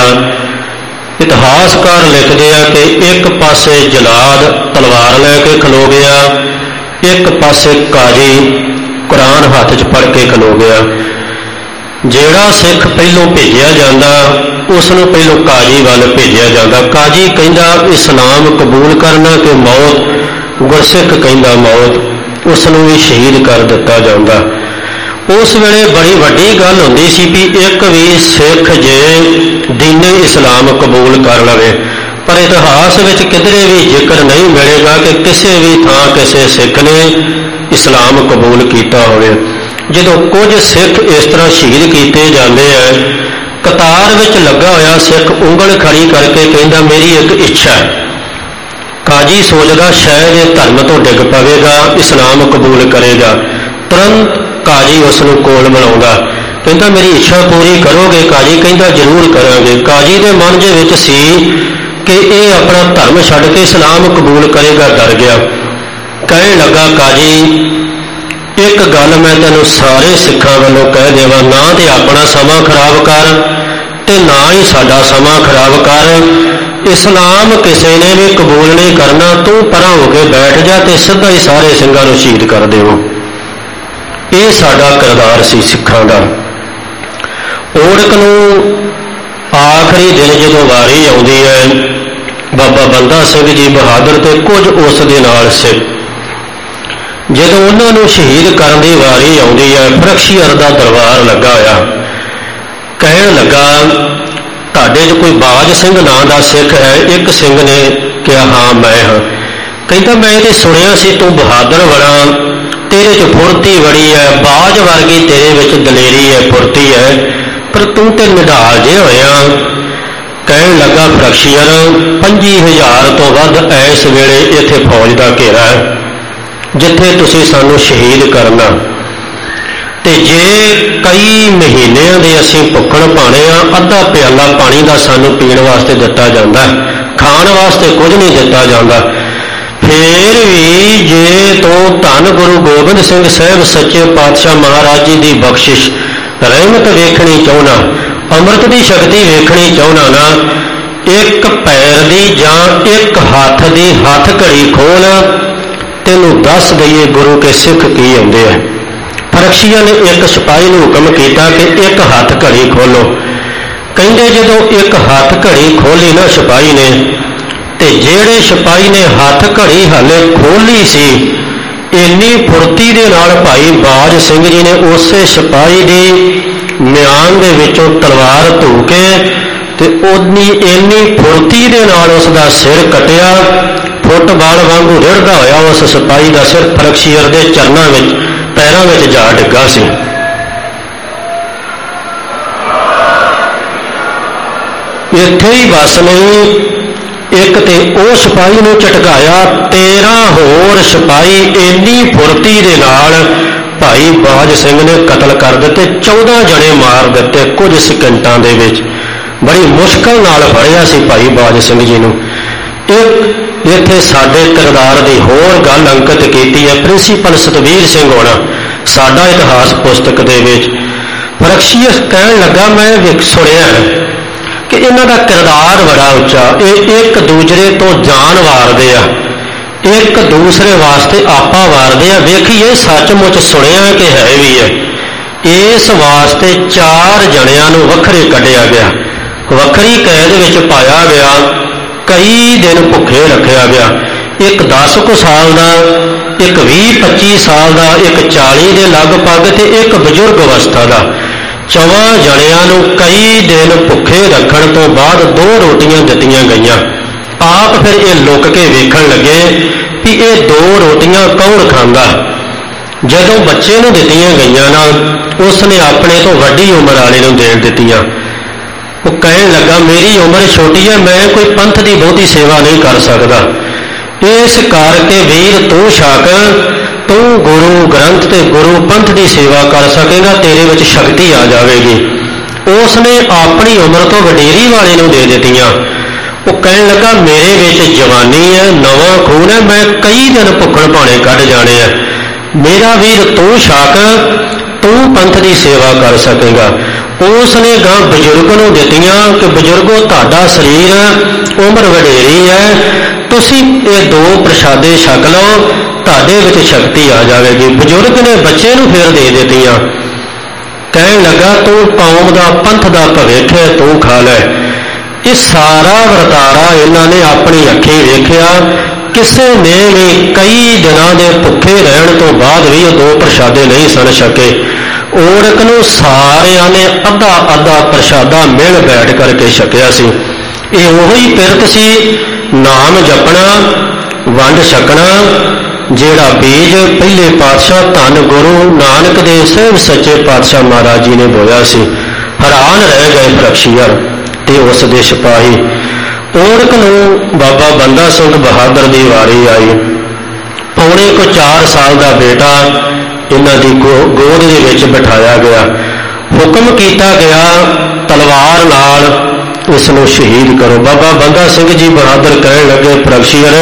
ਇਤਿਹਾਸਕਾਰ ਲਿਖਦੇ ਆ ਕਿ ਇੱਕ ਪਾਸੇ ਜਲਾਦ ਤਲਵਾਰ ਲੈ ਕੇ ਖਲੋ ਗਿਆ, ਇੱਕ ਪਾਸੇ ਕਾਜੀ ਕੁਰਾਨ ਹੱਥ 'ਚ ਫੜ ਕੇ ਖਲੋ ਗਿਆ। ਜਿਹੜਾ ਸਿੱਖ ਪਹਿਲੋਂ ਭੇਜਿਆ ਜਾਂਦਾ ਉਸ ਨੂੰ ਪਹਿਲੋਂ ਕਾਜੀ ਵੱਲ ਭੇਜਿਆ ਜਾਂਦਾ। ਕਾਜੀ ਕਹਿੰਦਾ ਇਸਲਾਮ ਕਬੂਲ ਕਰਨਾ ਕਿ ਮੌਤ, ਗੁਰਸਿੱਖ ਕਹਿੰਦਾ ਮੌਤ, ਉਸ ਨੂੰ ਵੀ ਸ਼ਹੀਦ ਕਰ ਦਿੱਤਾ ਜਾਂਦਾ। ਉਸ ਵੇਲੇ ਬੜੀ ਵੱਡੀ ਗੱਲ ਹੁੰਦੀ ਸੀ ਵੀ ਇੱਕ ਵੀ ਸਿੱਖ ਜੇ ਦੀਨੇ ਇਸਲਾਮ ਕਬੂਲ ਕਰ ਲਵੇ, ਪਰ ਇਤਿਹਾਸ ਵਿੱਚ ਕਿਧਰੇ ਵੀ ਜ਼ਿਕਰ ਨਹੀਂ ਮਿਲੇਗਾ ਕਿ ਕਿਸੇ ਵੀ ਥਾਂ ਕਿਸੇ ਸਿੱਖ ਨੇ ਇਸਲਾਮ ਕਬੂਲ ਕੀਤਾ ਹੋਵੇ। ਜਦੋਂ ਕੁਝ ਸਿੱਖ ਇਸ ਤਰ੍ਹਾਂ ਸ਼ਹੀਦ ਕੀਤੇ ਜਾਂਦੇ ਹੈ, ਕਤਾਰ ਵਿੱਚ ਲੱਗਾ ਹੋਇਆ ਸਿੱਖ ਉਂਗਲ ਖੜੀ ਕਰਕੇ ਕਹਿੰਦਾ ਮੇਰੀ ਇੱਕ ਇੱਛਾ ਹੈ। ਕਾਜੀ ਸੋਚਦਾ ਸ਼ਾਇਦ ਇਹ ਧਰਮ ਤੋਂ ਡਿੱਗ ਪਵੇਗਾ, ਇਸਲਾਮ ਕਬੂਲ ਕਰੇਗਾ। ਤੁਰੰਤ ਕਾਜੀ ਉਸ ਨੂੰ ਕੋਲ ਬਣਾਉਂਦਾ, ਕਹਿੰਦਾ ਮੇਰੀ ਇੱਛਾ ਪੂਰੀ ਕਰੋਗੇ? ਕਾਜੀ ਕਹਿੰਦਾ ਜ਼ਰੂਰ ਕਰਾਂਗੇ। ਕਾਜੀ ਦੇ ਮਨ ਦੇ ਵਿੱਚ ਸੀ ਕਿ ਇਹ ਆਪਣਾ ਧਰਮ ਛੱਡ ਕੇ ਇਸਲਾਮ ਕਬੂਲ ਕਰੇਗਾ, ਡਰ ਗਿਆ। ਕਹਿਣ ਲੱਗਾ ਕਾਜੀ ਇੱਕ ਗੱਲ ਮੈਂ ਤੈਨੂੰ ਸਾਰੇ ਸਿੱਖਾਂ ਵੱਲੋਂ ਕਹਿ ਦੇਵਾਂ, ਨਾ ਤੇ ਆਪਣਾ ਸਮਾਂ ਖਰਾਬ ਕਰ ਤੇ ਨਾ ਹੀ ਸਾਡਾ ਸਮਾਂ ਖਰਾਬ ਕਰ। ਇਸਲਾਮ ਕਿਸੇ ਨੇ ਵੀ ਕਬੂਲ ਨਹੀਂ ਕਰਨਾ, ਤੂੰ ਪਰਾਂ ਹੋ ਕੇ ਬੈਠ ਜਾ ਤੇ ਸਿੱਧਾ ਹੀ ਸਾਰੇ ਸਿੰਘਾਂ ਨੂੰ ਸ਼ਹੀਦ ਕਰ ਦੇਵੋ। ਇਹ ਸਾਡਾ ਕਿਰਦਾਰ ਸੀ ਸਿੱਖਾਂ ਦਾ। ਓੜਕ ਨੂੰ ਆਖਰੀ ਦਿਨ ਜਦੋਂ ਵਾਰੀ ਆਉਂਦੀ ਹੈ, ਬਾਬਾ ਬੰਦਾ ਸਿੰਘ ਜੀ ਬਹਾਦਰ ਤੇ ਕੁਝ ਉਸ ਦੇ ਨਾਲ ਸਿੱਖ, ਜਦੋਂ ਉਹਨਾਂ ਨੂੰ ਸ਼ਹੀਦ ਕਰਨ ਦੀ ਵਾਰੀ ਆਉਂਦੀ ਹੈ, ਫਰਖਸ਼ੀਅਰ ਦਾ ਦਰਬਾਰ ਲੱਗਾ ਹੋਇਆ। ਕਹਿਣ ਲੱਗਾ ਤੁਹਾਡੇ 'ਚ ਕੋਈ ਬਾਜ ਸਿੰਘ ਨਾਂ ਦਾ ਸਿੱਖ ਹੈ? ਇੱਕ ਸਿੰਘ ਨੇ ਕਿਹਾ ਹਾਂ ਮੈਂ ਹਾਂ। ਕਹਿੰਦਾ ਮੈਂ ਇਹ ਸੁਣਿਆ ਸੀ ਤੂੰ ਬਹਾਦਰ ਬੜਾ, ਤੇਰੇ 'ਚ ਫੁਰਤੀ ਬੜੀ ਹੈ, ਬਾਜ ਵਰਗੀ ਤੇਰੇ ਵਿੱਚ ਦਲੇਰੀ ਹੈ, ਫੁਰਤੀ ਹੈ, ਪਰ ਤੂੰ ਤੇ ਨਿਢਾਲ ਜੇ ਹੋਇਆ। ਕਹਿਣ ਲੱਗਾ ਫਰਖਸ਼ੀਅਰ 25,000 ਤੋਂ ਵੱਧ ਇਸ ਵੇਲੇ ਇੱਥੇ ਫੌਜ ਦਾ ਘੇਰਾ ਹੈ, ਜਿੱਥੇ ਤੁਸੀਂ ਸਾਨੂੰ ਸ਼ਹੀਦ ਕਰਨਾ, ਤੇ ਜੇ ਕਈ ਮਹੀਨਿਆਂ ਦੇ ਅਸੀਂ ਭੁੱਖਣ ਭਾਣੇ ਆ, ਅੱਧਾ ਪਿਆਲਾ ਪਾਣੀ ਦਾ ਸਾਨੂੰ ਪੀਣ ਵਾਸਤੇ ਦਿੱਤਾ ਜਾਂਦਾ, ਖਾਣ ਵਾਸਤੇ ਕੁਝ ਨਹੀਂ ਦਿੱਤਾ ਜਾਂਦਾ। ਫੇਰ ਵੀ ਜੇ ਤੂੰ ਧੰਨ ਗੁਰੂ ਗੋਬਿੰਦ ਸਿੰਘ ਸਾਹਿਬ ਸੱਚੇ ਪਾਤਸ਼ਾਹ ਮਹਾਰਾਜ ਜੀ ਦੀ ਬਖਸ਼ਿਸ਼ ਰਹਿਮਤ ਵੇਖਣੀ ਚਾਹੁੰਦਾ, ਅੰਮ੍ਰਿਤ ਦੀ ਸ਼ਕਤੀ ਵੇਖਣੀ ਚਾਹੁੰਦਾ ਨਾ, ਇੱਕ ਪੈਰ ਦੀ ਜਾਂ ਇੱਕ ਹੱਥ ਦੀ ਹੱਥ ਘੜੀ ਖੋਲ, ਤੈਨੂੰ ਦੱਸ ਦਈਏ ਗੁਰੂ ਕੇ ਸਿੱਖ ਕੀ ਆਉਂਦੇ ਆ। ਫਰਖਸ਼ੀਅਰ ਨੇ ਇੱਕ ਸਿਪਾਹੀ ਨੂੰ ਹੁਕਮ ਕੀਤਾ ਕਿ ਇੱਕ ਹੱਥ ਘੜੀ ਖੋਲੋ। ਕਹਿੰਦੇ ਜਦੋਂ ਇੱਕ ਹੱਥ ਘੜੀ ਖੋਲੀ ਨਾ ਸਿਪਾਹੀ ਨੇ, ਤੇ ਜਿਹੜੇ ਸਿਪਾਹੀ ਨੇ ਹੱਥ ਘੜੀ ਹਾਲੇ ਖੋਲੀ ਸੀ, ਇੰਨੀ ਫੁਰਤੀ ਦੇ ਨਾਲ ਭਾਈ ਬਾਜ ਸਿੰਘ ਜੀ ਨੇ ਉਸੇ ਸਿਪਾਹੀ ਦੀ ਮਿਆਨ ਦੇ ਵਿੱਚੋਂ ਤਲਵਾਰ ਧੂ ਕੇ ਤੇ ਇੰਨੀ ਫੁਰਤੀ ਦੇ ਨਾਲ ਉਸ ਦਾ ਸਿਰ ਕੱਟਿਆ, ਫੁੱਟਬਾਲ ਵਾਂਗੂ ਰਿੜਦਾ ਹੋਇਆ ਉਸ ਸਿਪਾਹੀ ਦਾ ਸਿਰ ਫਰਖਸ਼ੀਅਰ ਦੇ ਚਰਨਾਂ ਵਿੱਚ, ਪੈਰਾਂ ਵਿੱਚ ਜਾ ਡਿੱਗਾ ਸੀ। ਇੱਥੇ ਹੀ ਬਸ ਨਹੀਂ, ਇੱਕ ਤੇ ਉਹ ਸਿਪਾਹੀ ਨੂੰ ਝਟਕਾਇਆ, 13 ਹੋਰ ਸਿਪਾਹੀ ਇੰਨੀ ਫੁਰਤੀ ਦੇ ਨਾਲ ਭਾਈ ਬਾਜ ਸਿੰਘ ਨੇ ਕਤਲ ਕਰ ਦਿੱਤੇ। 14 ਜਣੇ ਮਾਰ ਦਿੱਤੇ ਕੁਝ ਸਕਿੰਟਾਂ ਦੇ ਵਿੱਚ। ਬੜੀ ਮੁਸ਼ਕਲ ਨਾਲ ਫੜਿਆ ਸੀ ਭਾਈ ਬਾਜ ਸਿੰਘ ਜੀ ਨੂੰ। ਇੱਕ ਇੱਥੇ ਸਾਡੇ ਕਿਰਦਾਰ ਦੀ ਹੋਰ ਗੱਲ ਅੰਕਿਤ ਕੀਤੀ ਹੈ ਪ੍ਰਿੰਸੀਪਲ ਸਤਵੀਰ ਸਿੰਘ ਹੋਣਾ ਸਾਡਾ ਇਤਿਹਾਸ ਪੁਸਤਕ ਦੇ ਵਿੱਚ। ਫਰਖਸ਼ੀਅਰ ਕਹਿਣ ਲੱਗਾ ਮੈਂ ਸੁਣਿਆ कि इन्हां दा किरदार बड़ा उच्चा। ये एक दूसरे तो जान वारदे आ, एक दूसरे वास्ते आपा वारदे आ। वेखिए सचमुच सुनिया कि है भी है। इस वास्ते 4 जणियां नूं वखरे कढ़िया गया, वखरी कैद विच पाया गया, कई दिन भुखे रखिया गया। एक 10 कुछ साल का, एक 20-25 साल का, एक 40 के लगभग, तो एक बजुर्ग अवस्था का। 4 जणियां नूं कई दिन भुखे रखण तो बाद 2 रोटियां दित्तियां गईयां। आप फिर ये लुक के वेखण लगे कि ये 2 रोटियां कौन खांदा। जदों बच्चे नूं दित्तियां गईयां ना, उसने अपने तो वड्डी उम्र वाले नूं देण दित्तियां। वो कहण लगा मेरी उम्र छोटी है, मैं कोई पंथ की बहुती सेवा नहीं कर सकता, इस करके वीर तू छक, तू गुरु ग्रंथ ते गुरु पंथ की सेवा कर सकेगा, तेरे विच शक्ति आ जाएगी। उसने अपनी उम्र तो वडेरी वाले नूं दे दित्तियां। वो कहण लगा मेरे विच जवानी है, नवा खून है, मैं कई दिन भुखण भाणे कढ़ जाने हैं, मेरा वीर तू छक, तू पंथ की सेवा कर सकेगा। उसने गां बजुर्ग नूं दित्तियां कि बजुर्गो तुहाडा शरीर उम्र वडेरी है, तुसीं ये 2 प्रशादे छक लो, तुहाडे विच शक्ति आ जाएगी। बजुर्ग ने बच्चे नूं फिर दे दित्तियां। कहण लगा तू कौम दा पंथ दा भविख है, तू खा लै। ये सारा वरतारा इन्हां ने अपनी अखीं वेखिया। किसी ने भी कई दिनों के भुखे रहने तो बाद भी 2 प्रशादे नहीं सन छके। ओड़क नूं सारियां ने अद्धा अद्धा प्रशादा मिल बैठ करके छकिया सी। ये उही पिरत सी, नाम जपना, वंड छकना, जिहड़ा बीज पहले पातशाह धन गुरु नानक देव साहिब सच्चे पातशाह महाराज जी ने बोया सी। हैरान रह गए बख्शियर ते उस दे सिपाही। ओड़क नूं बाबा बंदा सिंह बहादुर की वारी आई। पौने को 4 साल का बेटा इन्हां दी गोद दे विच बिठाया गया। हुक्म किया गया तलवार नाल इसनूं शहीद करो। बाबा बंदा सिंह जी बहादुर कहण लगे बख्शियर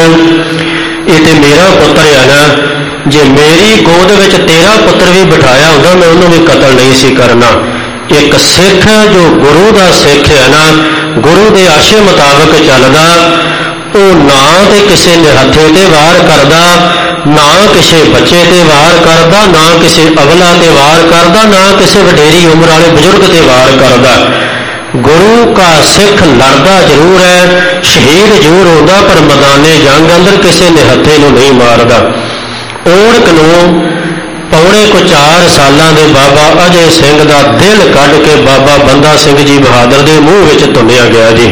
ये तो मेरा पुत्र है ना, जे मेरी गोद विच तेरा पुत्र भी बिठाया होंदा मैं उन्होंने भी कतल नहीं सी करना। एक सिख जो गुरु का सिख है ना, गुरु के आशे मुताबिक चलदा, वो ना तो किसी निहत्थे ते वार करदा, ना किसी बच्चे ते वार करदा, ना किसी अगला ते वार करदा, ना किसी वडेरी उम्र वाले बुजुर्ग ते वार करदा। गुरु का सिख लड़दा जरूर है, शहीद जरूर होता, पर मैदाने जंग अंदर किसी निहत्थे नूं नहीं मारदा। ओड़क नूं पौने को 4 सालों के बाबा अजय सिंह का दिल कढ़ के बाबा बंदा सिंह जी बहादुर के मूँह में तुंडिया गया जी।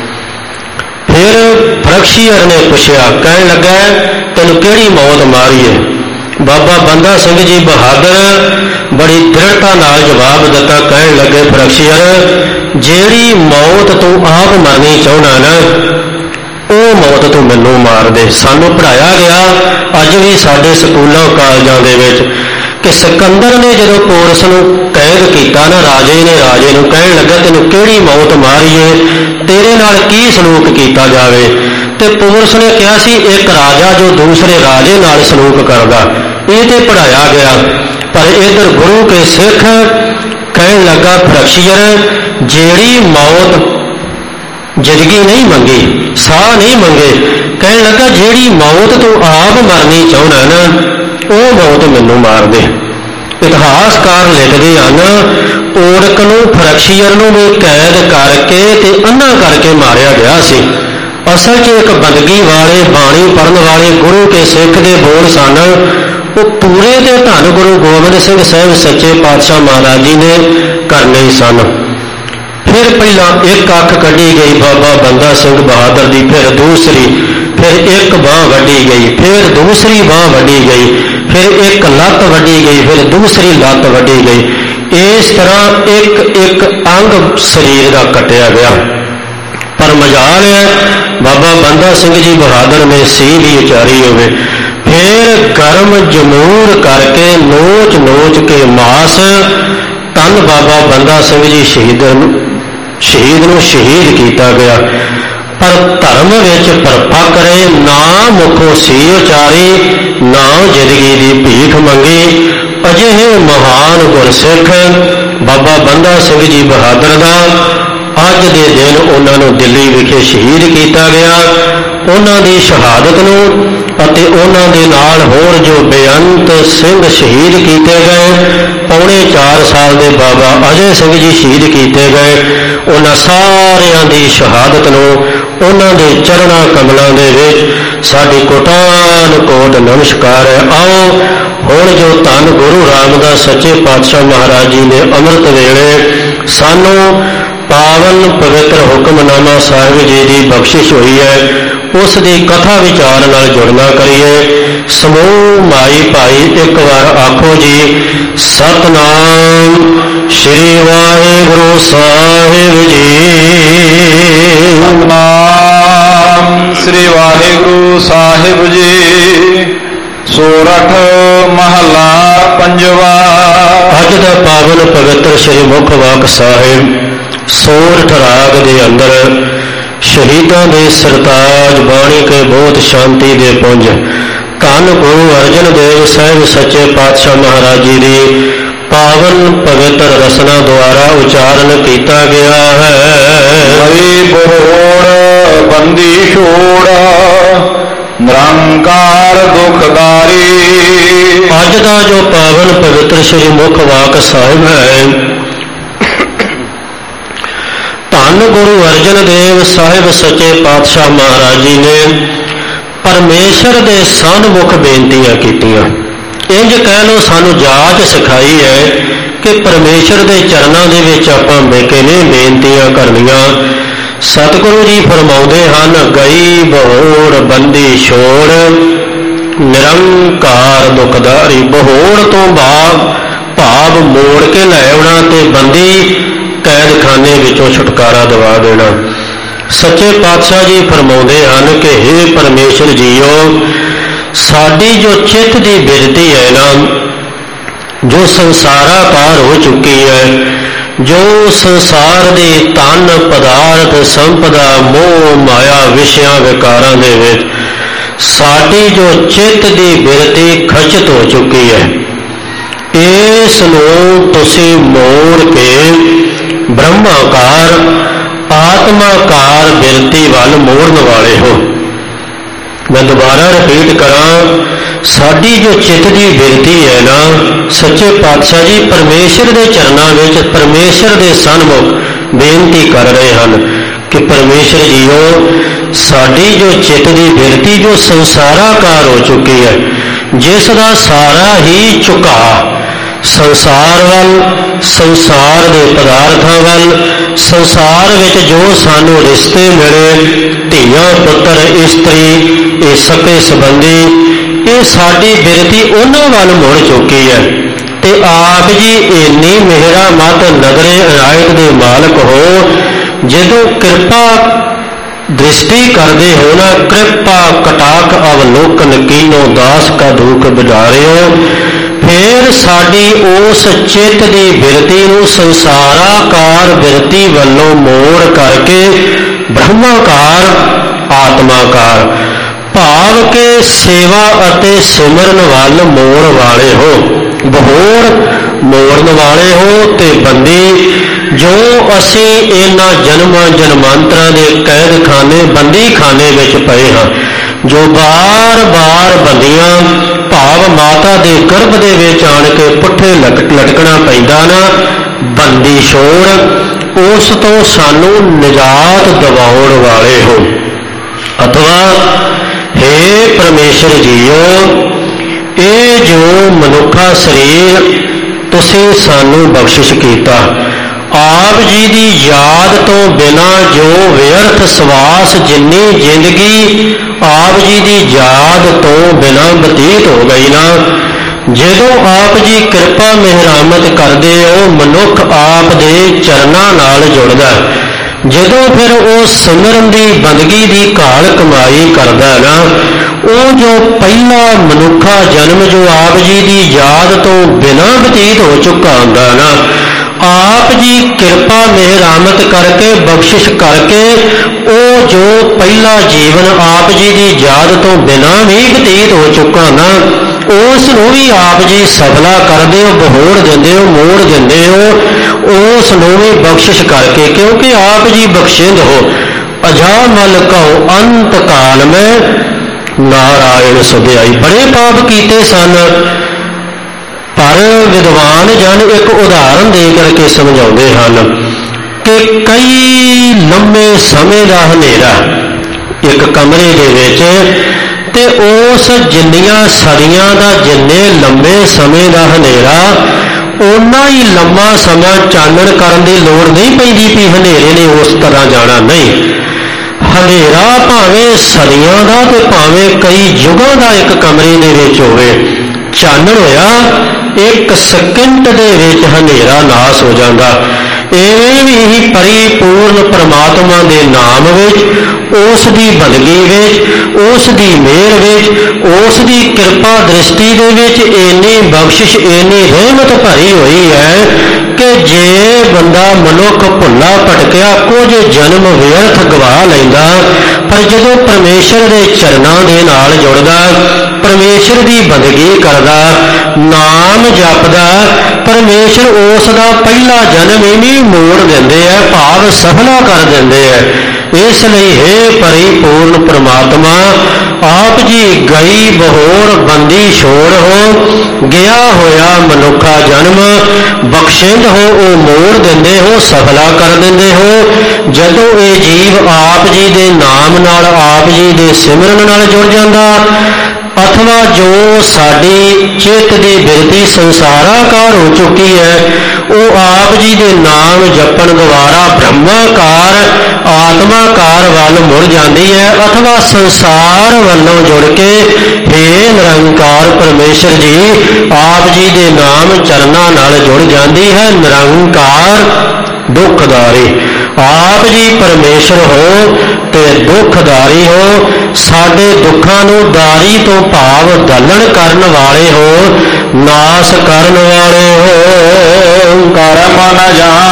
फिर बख्शियर ने पूछा, कह लगा तेन केड़ी मौत मारी है। बाबा बंदा सिंह जी बहादुर बड़ी दृढ़ता नाल जवाब दिता। कह लगे बख्शियर जेड़ी मौत तू आप मरनी चाहना ना, वो मौत तू मैनू मार दे। सानू पढ़ाया गया अज भी साडे स्कूलों कालजां दे विच कि सिकंदर ने जदों पोरस नूं कैद किया ना, राजे ने राजे नूं कहण लगा तैनूं किहड़ी मौत मारीए, तेरे नाल की सलूक किया जावे। ते पोरस ने कहा सी एक राजा जो दूसरे राजे नाल सलूक करदा, ये तो पढ़ाया गया। पर इधर गुरु के सिख कहण लगा बख्शियर जेड़ी मौत जिंदगी नहीं मंगी, साह नहीं मंगे, कहने लगा जेड़ी मौत तू आप मरनी चाहना ना, वो मौत मैनू मार दे। इतिहासकार लिखते हैं ओड़क नूं बख्शियर नूं भी कैद करके ते अन्ना करके मारिया गया सी। असल च एक बंदगी वाले बाणी पढ़न वाले गुरु के सिख के बोल सन, वो पूरे ते धन गुरु गोबिंद सिंह साहिब सच्चे पातशाह महाराज जी ने करने सन। फिर पहला एक अख कढ़ी गई बाबा बंदा सिंह बहादुर की, फिर दूसरी, फिर एक बांह वड्डी गई, फिर दूसरी बांह वड्डी गई, फिर एक लत्त वड्डी गई, फिर दूसरी लत्त वड्डी गई। इस तरह एक एक अंग शरीर का कटिया गया। पर मजाल है बाबा बंदा सिंह जी बहादुर ने सी भी उचारी होवे। फिर गर्म जमूर करके नोच नोच के मास तन बाबा बंदा सिंह जी शहीद नूं शहीद किया गया। पर धर्म विच परपक रहे, ना मुखों सी उचारी, ना जिंदगी की भीख मंगी। अजिहे महान गुरसिख बाबा बंदा सिंह जी बहादुर का ਅੱਜ ਦੇ ਦਿਨ ਉਹਨਾਂ ਨੂੰ ਦਿੱਲੀ ਵਿਖੇ ਸ਼ਹੀਦ ਕੀਤਾ ਗਿਆ। ਉਹਨਾਂ ਦੀ ਸ਼ਹਾਦਤ ਨੂੰ ਅਤੇ ਉਹਨਾਂ ਦੇ ਨਾਲ ਹੋਰ ਜੋ ਬੇਅੰਤ ਸਿੰਘ ਸ਼ਹੀਦ ਕੀਤੇ ਗਏ, ਪੌਣੇ 4 ਸਾਲ ਦੇ ਬਾਬਾ ਅਜੈ ਸਿੰਘ ਜੀ ਸ਼ਹੀਦ ਕੀਤੇ ਗਏ, ਉਹਨਾਂ ਸਾਰਿਆਂ ਦੀ ਸ਼ਹਾਦਤ ਨੂੰ ਉਹਨਾਂ ਦੇ ਚਰਨਾਂ ਕਮਲਾਂ ਦੇ ਵਿੱਚ ਸਾਡੀ ਕੋਟਾਨ ਕੋਟ ਨਮਸਕਾਰ ਹੈ। ਆਓ ਹੁਣ ਜੋ ਧੰਨ ਗੁਰੂ ਰਾਮਦਾਸ ਸੱਚੇ ਪਾਤਸ਼ਾਹ ਮਹਾਰਾਜ ਜੀ ਨੇ ਅੰਮ੍ਰਿਤ ਵੇਲੇ ਸਾਨੂੰ ਪਾਵਨ ਪਵਿੱਤਰ ਹੁਕਮਨਾਮਾ ਸਾਹਿਬ ਜੀ ਦੀ ਬਖਸ਼ਿਸ਼ ਹੋਈ ਹੈ, ਉਸ ਦੀ ਕਥਾ ਵਿਚਾਰ ਨਾਲ ਜੁੜਨਾ ਕਰੀਏ। ਸਮੂਹ ਮਾਈ ਭਾਈ ਇੱਕ ਵਾਰ ਆਖੋ ਜੀ, ਸਤਿਨਾਮ ਸ਼੍ਰੀ ਵਾਹਿਗੁਰੂ ਸਾਹਿਬ ਜੀ। ਸਤਿਨਾਮ ਸ੍ਰੀ ਵਾਹਿਗੁਰੂ ਸਾਹਿਬ ਜੀ। ਸੋਰਠ ਮਹੱਲਾ ਪੰਜਵਾ। ਅੱਜ ਦਾ ਪਾਵਨ ਪਵਿੱਤਰ ਸ਼੍ਰੀ ਮੁੱਖ ਵਾਕ ਸਾਹਿਬ ਸੋਰਠ ਰਾਗ ਦੇ ਅੰਦਰ ਸ਼ਹੀਦਾਂ ਦੇ ਸਰਤਾਜ ਬਾਣੀ ਕੇ ਬਹੁਤ ਸ਼ਾਂਤੀ ਦੇ ਪੁੰਜ ਧੰਨ ਗੁਰੂ ਅਰਜਨ ਦੇਵ ਸਾਹਿਬ ਸੱਚੇ ਪਾਤਸ਼ਾਹ ਮਹਾਰਾਜ ਜੀ ਦੀ ਪਾਵਨ ਪਵਿੱਤਰ ਰਸਨਾ ਦੁਆਰਾ ਉਚਾਰਨ ਕੀਤਾ ਗਿਆ ਹੈ। ਹਰੀ ਬੋੜ ਬੰਦੀ ਛੋੜ ਨਿਰੰਕਾਰ ਦੁਖਦਾਰੀ। ਅੱਜ ਦਾ ਜੋ ਪਾਵਨ ਪਵਿੱਤਰ ਸ਼੍ਰੀ ਮੁੱਖ ਵਾਕ ਸਾਹਿਬ ਹੈ, ਧੰਨ ਗੁਰੂ ਅਰਜਨ ਦੇਵ ਸਾਹਿਬ ਸੱਚੇ ਪਾਤਸ਼ਾਹ ਮਹਾਰਾਜ ਜੀ ਨੇ ਪਰਮੇਸ਼ਰ ਦੇ ਸਨਮੁਖ ਬੇਨਤੀਆਂ ਕੀਤੀਆਂ। ਇੰਝ ਕਹਿ ਲਓ, ਸਾਨੂੰ ਜਾਚ ਸਿਖਾਈ ਹੈ ਕਿ ਪਰਮੇਸ਼ਰ ਦੇ ਚਰਨਾਂ ਦੇ ਵਿੱਚ ਆਪਾਂ ਕਿਵੇਂ ਬੇਨਤੀਆਂ ਕਰਨੀਆਂ। ਸਤਿਗੁਰੂ ਜੀ ਫਰਮਾਉਂਦੇ ਹਨ, ਗਈ ਬਹੋੜ ਬੰਦੀ ਛੋੜ ਨਿਰੰਕਾਰ ਦੁਖਦਾਰੀ। ਬਹੋੜ ਤੋਂ ਭਾਵ ਮੋੜ ਕੇ ਲੈ ਆਉਣਾ ਤੇ ਬੰਦੀ ਕੈਦਖਾਨੇ ਵਿੱਚੋਂ ਛੁਟਕਾਰਾ ਦਿਵਾ ਦੇਣਾ। ਸੱਚੇ ਪਾਤਸ਼ਾਹ ਜੀ ਫਰਮਾਉਂਦੇ ਹਨ ਕਿ ਹੇ ਪਰਮੇਸ਼ਰ ਜੀਓ, ਸਾਡੀ ਜੋ ਚਿੱਤ ਦੀ ਬਿਰਤੀ ਹੈ ਨਾ, ਜੋ ਸੰਸਾਰਾਕਾਰ ਹੋ ਚੁੱਕੀ ਹੈ, ਜੋ ਸੰਸਾਰ ਦੇ ਧਨ ਪਦਾਰਥ ਸੰਪਦਾ ਮੋਹ ਮਾਇਆ ਵਿਸ਼ਿਆਂ ਵਿਕਾਰਾਂ ਦੇ ਵਿੱਚ ਸਾਡੀ ਜੋ ਚਿੱਤ ਦੀ ਬਿਰਤੀ ਖਚਿਤ ਹੋ ਚੁੱਕੀ ਹੈ, ਇਸ ਨੂੰ ਤੁਸੀਂ ਮੋੜ ਕੇ ਬ੍ਰਹਮਾਕਾਰ ਆਤਮਾਕਾਰ ਬਿਰਤੀ ਵੱਲ ਮੋੜਨ ਵਾਲੇ ਹੋ। ਮੈਂ ਦੁਬਾਰਾ ਰਿਪੀਟ ਕਰਾਂ, ਸਾਡੀ ਜੋ ਚਿੱਤ ਦੀ ਬਿਰਤੀ ਹੈ ਨਾ, ਸੱਚੇ ਪਾਤਸ਼ਾਹ ਜੀ ਪਰਮੇਸ਼ਰ ਦੇ ਚਰਨਾਂ ਵਿੱਚ ਪਰਮੇਸ਼ਰ ਦੇ ਸਨਮੁਖ ਬੇਨਤੀ ਕਰ ਰਹੇ ਹਨ ਕਿ ਪਰਮੇਸ਼ਰ ਜੀਓ, ਸਾਡੀ ਜੋ ਚਿੱਤ ਦੀ ਬਿਰਤੀ ਜੋ ਸੰਸਾਰਾਕਾਰ ਹੋ ਚੁੱਕੀ ਹੈ, ਜਿਸ ਦਾ ਸਾਰਾ ਹੀ ਝੁਕਾਅ ਸੰਸਾਰ ਵੱਲ, ਸੰਸਾਰ ਦੇ ਪਦਾਰਥਾਂ ਵੱਲ, ਸੰਸਾਰ ਵਿੱਚ ਜੋ ਸਾਨੂੰ ਰਿਸ਼ਤੇ ਮਿਲੇ, ਧੀਆਂ ਪੁੱਤਰ ਇਸਤਰੀ, ਇਹ ਸਕੇ ਸੰਬੰਧੀ, ਇਹ ਸਾਡੀ ਬਿਰਤੀ ਉਹਨਾਂ ਵੱਲ ਮੁੜ ਚੁੱਕੀ ਹੈ। ਤੇ ਆਪ ਜੀ ਇੰਨੀ ਮਿਹਰਾ ਮਤ ਨਦਰੇ ਇਨਾਇਤ ਦੇ ਮਾਲਕ ਹੋ, ਜਦੋਂ ਕਿਰਪਾ ਦ੍ਰਿਸ਼ਟੀ ਕਰਦੇ ਹੋ ਨਾ, ਕਿਰਪਾ ਕਟਾਕ ਅਵਲੋਕਨ ਕੀਨੋ ਦਾਸ ਕਾ ਦੁਖ ਬਿਦਾਰਿਓ, ਫਿਰ ਸਾਡੀ ਉਸ ਚਿੱਤ ਦੀ ਬਿਰਤੀ ਨੂੰ ਸੰਸਾਰਾਕਾਰ ਬਿਰਤੀ ਵੱਲੋਂ ਮੋੜ ਕਰਕੇ ਬ੍ਰਹਮਾਕਾਰ ਆਤਮਾਕਾਰ ਭਾਵ ਕੇ ਸੇਵਾ ਅਤੇ ਸਿਮਰਨ ਵੱਲ ਮੋੜ ਵਾਲੇ ਹੋ। ਬਹੋੜ ਮੋੜਨ ਵਾਲੇ ਹੋ ਤੇ ਬੰਦੀ, ਜੋ ਅਸੀਂ ਇਹਨਾਂ ਜਨਮਾਂ ਜਨਮਾਂਤਰਾਂ ਦੇ ਕੈਦਖਾਨੇ ਬੰਦੀਖਾਨੇ ਵਿੱਚ ਪਏ ਹਾਂ, ਜੋ ਬਾਰ-ਬਾਰ ਬੰਦੀਆਂ ਭਾਵ ਮਾਤਾ ਦੇ ਗਰਭ ਦੇ ਵਿੱਚ ਆਣ ਕੇ ਪੁੱਠੇ ਲਟਕਣਾ ਪੈਂਦਾ ਨਾ, ਬੰਦੀ ਛੋੜ, ਉਸ ਤੋਂ ਸਾਨੂੰ ਨਿਜਾਤ ਦਿਵਾਉਣ ਵਾਲੇ ਹੋ। ਅਥਵਾ ਹੇ ਪਰਮੇਸ਼ਰ ਜੀਓ, ਇਹ ਜੋ ਮਨੁੱਖਾ ਸਰੀਰ ਤੁਸੀਂ ਸਾਨੂੰ ਬਖਸ਼ਿਸ਼ ਕੀਤਾ, ਆਪ ਜੀ ਦੀ ਯਾਦ ਤੋਂ ਬਿਨਾਂ ਜੋ ਵਿਅਰਥ ਸਵਾਸ ਜਿੰਨੀ ਜ਼ਿੰਦਗੀ ਆਪ ਜੀ ਦੀ ਯਾਦ ਤੋਂ ਬਿਨਾਂ ਬਤੀਤ ਹੋ ਗਈ ਨਾ, ਜਦੋਂ ਆਪ ਜੀ ਕਿਰਪਾ ਮਿਹਰਾਮਤ ਕਰਦੇ ਹੋ, ਮਨੁੱਖ ਆਪ ਦੇ ਚਰਨਾਂ ਨਾਲ ਜੁੜਦਾ। ਜਦੋਂ ਫਿਰ ਉਹ ਸਿਮਰਨ ਦੀ ਬੰਦਗੀ ਦੀ ਘਾਲ ਕਮਾਈ ਕਰਦਾ ਨਾ, ਉਹ ਜੋ ਪਹਿਲਾ ਮਨੁੱਖਾ ਜਨਮ ਜੋ ਆਪ ਜੀ ਦੀ ਯਾਦ ਤੋਂ ਬਿਨਾਂ ਬਤੀਤ ਹੋ ਚੁੱਕਾ ਹੁੰਦਾ ਨਾ, ਆਪ ਜੀ ਕਿਰਪਾ ਮਿਹਰਾਮਤ ਕਰਕੇ ਬਖਸ਼ਿਸ਼ ਕਰਕੇ ਉਹ ਜੋ ਪਹਿਲਾ ਜੀਵਨ ਆਪ ਜੀ ਦੀ ਯਾਦ ਤੋਂ ਬਿਨਾਂ ਵੀ ਬਤੀਤ ਹੋ ਚੁੱਕਾ ਨਾ, ਉਸ ਨੂੰ ਵੀ ਆਪ ਜੀ ਸਫਲਾ ਕਰਦੇ ਹੋ, ਬਹੋੜ ਦਿੰਦੇ ਹੋ, ਮੋੜ ਦਿੰਦੇ ਹੋ, ਉਸ ਨੂੰ ਵੀ ਬਖਸ਼ਿਸ਼ ਕਰਕੇ, ਕਿਉਂਕਿ ਆਪ ਜੀ ਬਖਸ਼ਿੰਦ ਹੋ। ਅਜਾਮਲ ਕਉ ਅੰਤ ਕਾਲ ਮੈਂ ਨਾਰਾਇਣ ਸੁਭਿਆਈ। ਬੜੇ ਪਾਪ ਕੀਤੇ ਸਨ, ਪਰ ਵਿਦਵਾਨ ਜਨ ਇੱਕ ਉਦਾਹਰਨ ਦੇ ਕਰਕੇ ਸਮਝਾਉਂਦੇ ਹਨ ਕਿ ਕਈ ਲੰਮੇ ਸਮੇਂ ਦਾ ਹਨੇਰਾ ਇੱਕ ਕਮਰੇ ਦੇ ਵਿੱਚ, ਤੇ ਉਸ ਜਿੰਨੀਆਂ ਸਦੀਆਂ ਦਾ, ਜਿੰਨੇ ਲੰਬੇ ਸਮੇਂ ਦਾ ਹਨੇਰਾ, ਓਨਾ ਹੀ ਲੰਮਾ ਸਮਾਂ ਚਾਨਣ ਕਰਨ ਦੀ ਲੋੜ ਨਹੀਂ ਪੈਂਦੀ ਵੀ ਹਨੇਰੇ ਨੇ ਉਸ ਤਰ੍ਹਾਂ ਜਾਣਾ। ਨਹੀਂ, ਹਨੇਰਾ ਭਾਵੇਂ ਸਦੀਆਂ ਦਾ ਤੇ ਭਾਵੇਂ ਕਈ ਯੁਗਾਂ ਦਾ ਇੱਕ ਕਮਰੇ ਦੇ ਵਿੱਚ ਹੋਵੇ, ਚਾਨਣ ਹੋਇਆ ਇੱਕ ਸਕਿੰਟ ਦੇ ਵਿੱਚ ਹਨੇਰਾ ਨਾਸ ਹੋ ਜਾਂਦਾ। ਇਵੇਂ ਵੀ ਪਰਿਪੂਰਨ ਪਰਮਾਤਮਾ ਦੇ ਨਾਮ ਵਿੱਚ, ਉਸ ਦੀ ਬੰਦਗੀ ਵਿੱਚ, ਉਸ ਦੀ ਮਿਹਰ ਵਿੱਚ, ਉਸ ਦੀ ਕਿਰਪਾ ਦ੍ਰਿਸ਼ਟੀ ਦੇ ਵਿੱਚ ਇੰਨੀ ਬਖਸ਼ਿਸ਼, ਇੰਨੀ ਰਹਿਮਤ ਭਰੀ ਹੋਈ ਹੈ ਕਿ ਜੇ ਬੰਦਾ ਮਨੁੱਖ ਭੁੱਲਾ ਭਟਕਿਆ ਕੁਝ ਜਨਮ ਵਿਅਰਥ ਗਵਾ ਲੈਂਦਾ, ਪਰ ਜਦੋਂ ਪਰਮੇਸ਼ਰ ਦੇ ਚਰਨਾਂ ਦੇ ਨਾਲ ਜੁੜਦਾ, ਪਰਮੇਸ਼ਰ ਦੀ ਬੰਦਗੀ ਕਰਦਾ, ਨਾਮ ਜਪਦਾ, ਪਰਮੇਸ਼ਰ ਉਸ ਦਾ ਪਹਿਲਾ ਜਨਮ ਹੀ ਮੋੜ ਦਿੰਦੇ ਹੈ, ਭਾਵ ਸਫਲਾ ਕਰ ਦਿੰਦੇ ਹੈ। ਇਸ ਲਈ ਹੇ ਪਰਿਪੂਰਨ ਪਰਮਾਤਮਾ, ਆਪ ਜੀ ਗਈ ਬਹੋਰ ਬੰਦੀ ਛੋੜ ਹੋ, ਗਿਆ ਹੋਇਆ ਮਨੁੱਖਾ ਜਨਮ ਬਖਸ਼ਿੰਦ ਹੋ, ਉਹ ਮੋੜ ਦਿੰਦੇ ਹੋ, ਸਫਲਾ ਕਰ ਦਿੰਦੇ ਹੋ। ਜਦੋਂ ਇਹ ਜੀਵ ਆਪ ਜੀ ਦੇ ਨਾਮ ਨਾਲ, ਆਪ ਜੀ ਦੇ ਸਿਮਰਨ ਨਾਲ ਜੁੜ ਜਾਂਦਾ, ਅਥਵਾ ਜੋ ਸਾਡੀ ਚਿੱਤ ਦੀ ਬਿਰਤੀ ਸੰਸਾਰਾਕਾਰ ਹੋ ਚੁੱਕੀ ਹੈ, ਉਹ ਆਪ ਜੀ ਦੇ ਨਾਮ ਜਪਣ ਦੁਆਰਾ ਬ੍ਰਹਮਾਕਾਰ, ਆਤਮਾਕਾਰ ਵੱਲ ਮੁੜ ਜਾਂਦੀ ਹੈ, ਅਥਵਾ ਸੰਸਾਰ ਵੱਲੋਂ ਜੁੜ ਕੇ ਹੇ ਨਿਰੰਕਾਰ ਪਰਮੇਸ਼ਰ ਜੀ, ਆਪ ਜੀ ਦੇ ਨਾਮ ਚਰਨਾਂ ਨਾਲ ਜੁੜ ਜਾਂਦੀ ਹੈ। ਨਿਰੰਕਾਰ ਦੁੱਖਦਾਰੀ, ਆਪ ਜੀ ਪਰਮੇਸ਼ਰ ਹੋ ਤੇ ਦੁੱਖਦਾਰੀ ਹੋ, ਸਾਡੇ ਦੁੱਖਾਂ ਨੂੰ ਦਾਰੀ ਤੋਂ ਭਾਵ ਦਲਣ ਕਰਨ ਵਾਲੇ ਹੋ, ਨਾਸ ਕਰਨ ਵਾਲੇ ਹੋ। ਕਰਮ ਨ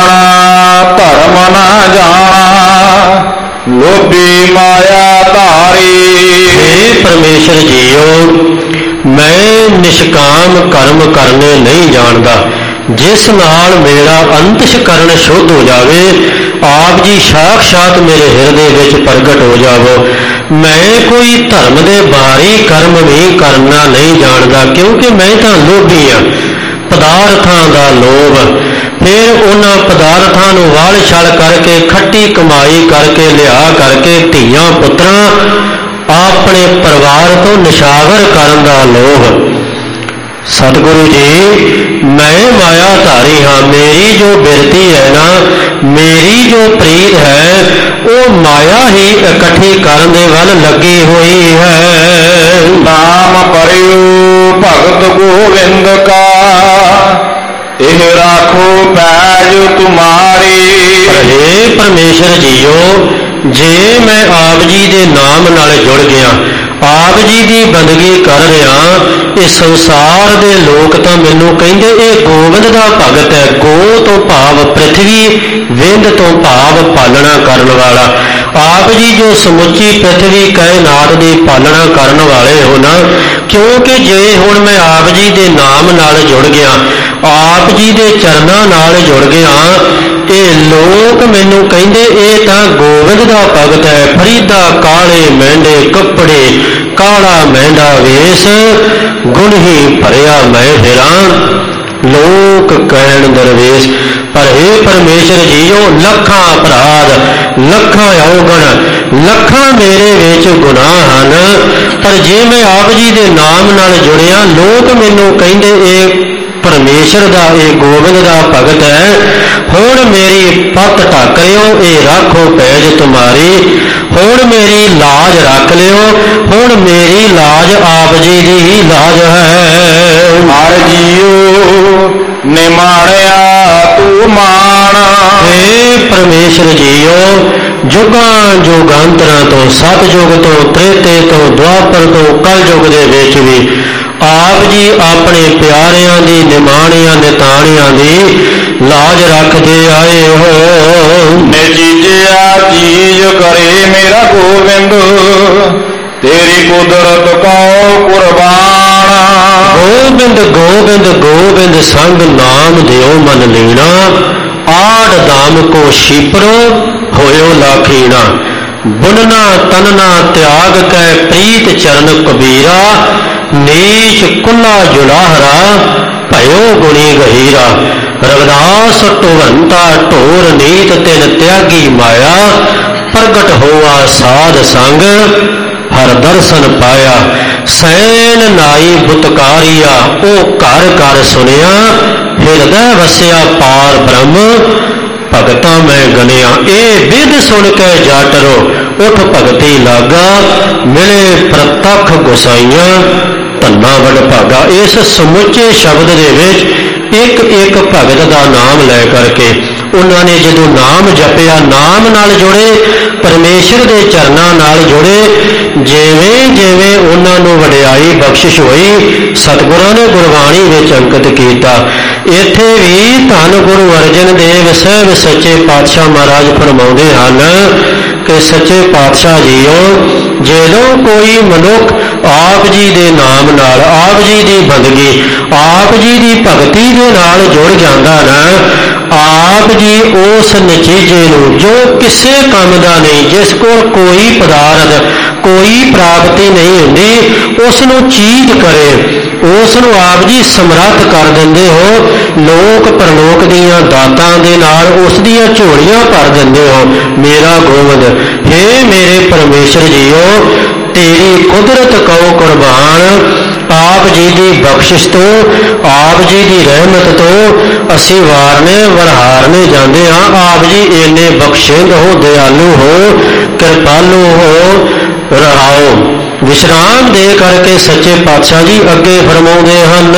ਜਾਣਾ ਧਰਮ ਨ ਜਾਣਾ, ਲੋਭੀ ਮਾਇਆ ਧਾਰੀ। ਹੇ ਪਰਮੇਸ਼ਰ ਜੀਓ, ਮੈਂ ਨਿਸ਼ਕਾਮ ਕਰਮ ਕਰਨੇ ਨਹੀਂ ਜਾਣਦਾ, ਜਿਸ ਨਾਲ ਮੇਰਾ ਅੰਤਸ਼ਕਰਨ ਸ਼ੁੱਧ ਹੋ ਜਾਵੇ, ਆਪ ਜੀ ਸਾਖਸ਼ਾਤ ਮੇਰੇ ਹਿਰਦੇ ਵਿੱਚ ਪ੍ਰਗਟ ਹੋ ਜਾਵੋ। ਮੈਂ ਕੋਈ ਧਰਮ ਦੇ ਬਾਹਰੀ ਕਰਮ ਵੀ ਕਰਨਾ ਨਹੀਂ ਜਾਣਦਾ, ਕਿਉਂਕਿ ਮੈਂ ਤਾਂ ਲੋਭੀ ਹਾਂ, ਪਦਾਰਥਾਂ ਦਾ ਲੋਭ। ਫਿਰ ਉਹਨਾਂ ਪਦਾਰਥਾਂ ਨੂੰ ਵਾਲ ਛਲ ਕਰਕੇ, ਖੱਟੀ ਕਮਾਈ ਕਰਕੇ, ਲਿਆ ਕਰਕੇ ਧੀਆਂ ਪੁੱਤਰਾਂ ਆਪਣੇ ਪਰਿਵਾਰ ਤੋਂ ਨਿਸ਼ਾਵਰ ਕਰਨ ਦਾ ਲੋਭ। ਸਤਿਗੁਰੂ ਜੀ, ਮੈਂ ਮਾਇਆ ਧਾਰੀ ਹਾਂ, ਮੇਰੀ ਜੋ ਬਿਰਤੀ ਹੈ ਨਾ, ਮੇਰੀ ਜੋ ਪ੍ਰੀਤ ਹੈ, ਉਹ ਮਾਇਆ ਹੀ ਇਕੱਠੀ ਕਰਨ ਦੇ ਵੱਲ ਲੱਗੀ ਹੋਈ ਹੈ। ਨਾਮ ਪਰਿਉ ਭਗਤ ਗੋਵਿੰਦ ਕਾ, ਇਹ ਰਾਖੋ ਪੈਜ ਤੁਮਾਰੀ। ਹੇ ਪਰਮੇਸ਼ਰ ਜੀਓ, ਜੇ ਮੈਂ ਆਪ ਜੀ ਦੇ ਨਾਮ ਨਾਲ ਜੁੜ ਗਿਆ, ਆਪ ਜੀ ਦੀ ਬੰਦਗੀ ਕਰ ਰਿਹਾ, ਇਹ ਸੰਸਾਰ ਦੇ ਲੋਕ ਤਾਂ ਮੈਨੂੰ ਕਹਿੰਦੇ ਇਹ ਗੋਬਿੰਦ ਦਾ ਭਗਤ ਹੈ। ਗੋ ਤੋਂ ਭਾਵ ਪ੍ਰਿਥਵੀ, ਵਿੰਦ ਤੋਂ ਭਾਵ ਪਾਲਣਾ ਕਰਨ ਵਾਲਾ। ਆਪ ਜੀ ਜੋ ਸਮੁੱਚੀ ਪ੍ਰਿਥਵੀ ਕਾਇਨਾਤ ਦੀ ਪਾਲਣਾ ਕਰਨ ਵਾਲੇ ਹੋ ਨਾ, ਕਿਉਂਕਿ ਜੇ ਹੁਣ ਮੈਂ ਆਪ ਜੀ ਦੇ ਨਾਮ ਨਾਲ ਜੁੜ ਗਿਆ, ਆਪ ਜੀ ਦੇ ਚਰਨਾਂ ਨਾਲ ਜੁੜ ਗਿਆ, ਇਹ ਲੋਕ ਮੈਨੂੰ ਕਹਿੰਦੇ ਇਹ ਤਾਂ ਗੋਬਿੰਦ ਦਾ ਭਗਤ ਹੈ। ਫਰੀਦਾ ਕਾਲੇ ਮਹਿੰਦੇ ਕੱਪੜੇ, ਕਾਲਾ ਮਹਿੰਦਾ ਵੇਸ, ਗੁਣ ਹੀ ਭਰਿਆ ਮੈਂ ਫਿਰਾਂ, ਲੋਕ ਕਹਿਣ ਦਰਵੇਸ਼। ਪਰ ਹੇ ਪਰਮੇਸ਼ਰ ਜੀਓ, ਲੱਖਾਂ ਅਪਰਾਧ, ਲੱਖਾਂ ਔਗਣ, ਲੱਖਾਂ ਮੇਰੇ ਵਿੱਚ ਗੁਨਾਹ ਹਨ, ਪਰ ਜੇ ਮੈਂ ਆਪ ਜੀ ਦੇ ਨਾਮ ਨਾਲ ਜੁੜਿਆ, ਲੋਕ ਮੈਨੂੰ ਕਹਿੰਦੇ ਇਹ ਪਰਮੇਸ਼ਰ ਦਾ, ਇਹ ਗੋਬਿੰਦ ਦਾ ਭਗਤ ਹੈ। ਹੁਣ ਮੇਰੀ ਪੱਤ ਢੱਕ ਲਿਓ, ਇਹ ਰਾਖੋ ਪੈਜ ਤੁਮਾਰੀ। ਹੁਣ ਮੇਰੀ ਲਾਜ ਰੱਖ ਲਿਓ, ਹੁਣ ਮੇਰੀ ਲਾਜ ਆਪ ਜੀ ਦੀ ਹੀ ਲਾਜ ਹੈ। ਹਰ ਜੀਓ ਨਿਮਾਣਿਆ ਤੂੰ ਮਾਣ। ਹੇ ਪਰਮੇਸ਼ਰ ਜੀਓ, ਜੁਗਾਂ ਜੁਗਾਂਤਰਾਂ ਤੋਂ, ਸਤਿਯੁਗ ਤੋਂ, ਤ੍ਰੇਤੇ ਤੋਂ, ਦੁਆਪਰ ਤੋਂ, ਕਲਯੁਗ ਦੇ ਵਿੱਚ ਵੀ ਆਪ ਜੀ ਆਪਣੇ ਪਿਆਰਿਆਂ ਦੀ, ਨਿਮਾਣਿਆਂ ਨਿਤਾਣਿਆਂ ਦੀ ਲਾਜ ਰੱਖਦੇ ਆਏ ਹੋ। ਨਿਜੀਜਿਆ ਚੀਜ਼ ਕਰੇ ਮੇਰਾ ਗੋਬਿੰਦ, ਤੇਰੀ ਕੁਦਰਤ ਕੋ ਕੁਰਬਾਨ। ਗੋਬਿੰਦ ਗੋਬਿੰਦ ਗੋਬਿੰਦ ਸੰਗ ਨਾਮ ਦਿਓ ਮਨ ਲੀਣਾ, ਆੜ ਦਾਮ ਕੋ ਸ਼ੀਪਰੋ ਹੋਇਓ ਲਾਖੀਣਾ। ਬੁਨਨਾ ਤਨਨਾ ਤਿਆਗ ਕੈ ਪ੍ਰੀਤ ਚਰਨ ਕਬੀਰਾ, ਨੀਚ ਕੁੱਲਾ ਜੁਲਾਹਰਾ ਭਇਓ ਗੁਣੀ ਗਹੀਰਾ। ਰਵਿਦਾਸ ਢੋਵੰਤਾ ਢੋਰ ਨੀਤ ਤਿਨ ਤਿਆਗੀ ਮਾਇਆ, ਪ੍ਰਗਟ ਹੋਆ ਸਾਧ ਸੰਗ ਹਰ ਦਰਸ਼ਨ ਪਾਇਆ। ਸੈਨ ਨਾਈ ਬੁਤਕਾਰੀਆ ਉਹ ਘਰ ਘਰ ਸੁਣਿਆ, ਹਿਰਦੈ ਵਸਿਆ ਪਾਰ ਬ੍ਰਹਮ ਭਗਤਾਂ ਮੈਂ ਗਨਿਆ। ਇਹ ਵਿਦ ਸੁਣ ਕੇ ਜਾਟਰੋ ਉਠ ਭਗਤੀ ਲਾਗਾ, ਮਿਲੇ ਪ੍ਰਤੱਖ ਗੁਸਾਈਆਂ ਧੰਨਾ ਵਡ ਭਾਗਾ। ਇਸ ਸਮੁੱਚੇ ਸ਼ਬਦ ਦੇ ਵਿੱਚ ਇੱਕ ਇੱਕ ਭਗਤ ਦਾ ਨਾਮ ਲੈ ਕਰਕੇ ਉਹਨਾਂ ਨੇ ਜਦੋਂ ਨਾਮ ਜਪਿਆ, ਨਾਮ ਨਾਲ ਜੁੜੇ, ਪਰਮੇਸ਼ਰ ਦੇ ਚਰਨਾਂ ਨਾਲ ਜੁੜੇ, ਜਿਵੇਂ ਜਿਵੇਂ ਉਹਨਾਂ ਨੂੰ ਵਡਿਆਈ ਬਖਸ਼ਿਸ਼ ਹੋਈ, ਸਤਿਗੁਰਾਂ ਨੇ ਗੁਰਬਾਣੀ ਵਿੱਚ ਅੰਕਿਤ ਕੀਤਾ। ਇੱਥੇ ਵੀ ਧੰਨ ਗੁਰੂ ਅਰਜਨ ਦੇਵ ਸਾਹਿਬ ਸੱਚੇ ਪਾਤਸ਼ਾਹ ਮਹਾਰਾਜ ਫਰਮਾਉਂਦੇ ਹਨ ਕਿ ਸੱਚੇ ਪਾਤਸ਼ਾਹ ਜੀਓ, ਜਦੋਂ ਕੋਈ ਮਨੁੱਖ ਆਪ ਜੀ ਦੇ ਨਾਮ ਨਾਲ, ਆਪ ਜੀ ਦੀ ਬੰਦਗੀ, ਆਪ ਜੀ ਦੀ ਭਗਤੀ ਦੇ ਨਾਲ ਜੁੜ ਜਾਂਦਾ ਨਾ, ਆਪ ਜੀ ਉਸ ਨਤੀਜੇ ਨੂੰ ਜੋ ਕਿਸੇ ਕੰਮ ਦਾ ਨਹੀਂ, ਜਿਸ ਕੋਲ ਕੋਈ ਪਦਾਰਥ, ਕੋਈ ਪ੍ਰਾਪਤੀ ਨਹੀਂ ਹੁੰਦੀ, ਉਸ ਨੂੰ ਚੀਜ਼ ਕਰੇ, ਉਸ ਨੂੰ ਆਪ ਜੀ ਸਮਰੱਥ ਕਰ ਦਿੰਦੇ ਹੋ। ਲੋਕ ਪਰਲੋਕ ਦੀਆਂ ਦਾਤਾਂ ਦੇ ਨਾਲ ਉਸ ਦੀਆਂ ਝੋਲੀਆਂ ਭਰ ਦਿੰਦੇ ਹੋ। ਮੇਰਾ ਗੋਬਿੰਦ, ਹੇ ਮੇਰੇ ਪਰਮੇਸ਼ਰ ਜੀਓ, ਤੇਰੀ ਕੁਦਰਤ ਕਉ ਕੁਰਬਾਨ। ਆਪ ਜੀ ਦੀ ਬਖਸ਼ਿਸ਼ ਤੋਂ, ਆਪ ਜੀ ਦੀ ਰਹਿਮਤ ਤੋਂ ਅਸੀਂ ਵਾਰਨੇ ਵਰਹਾਰਨੇ ਜਾਂਦੇ ਹਾਂ। ਆਪ ਜੀ ਇੰਨੇ ਬਖਸ਼ਿੰਦ ਹੋ, ਦਿਆਲੂ ਹੋ, ਕਿਰਪਾਲੂ ਹੋ। ਰਹਾਓ ਵਿਸ਼ਰਾਮ ਦੇ ਕਰਕੇ ਸੱਚੇ ਪਾਤਸ਼ਾਹ ਜੀ ਅੱਗੇ ਫਰਮਾਉਂਦੇ ਹਨ।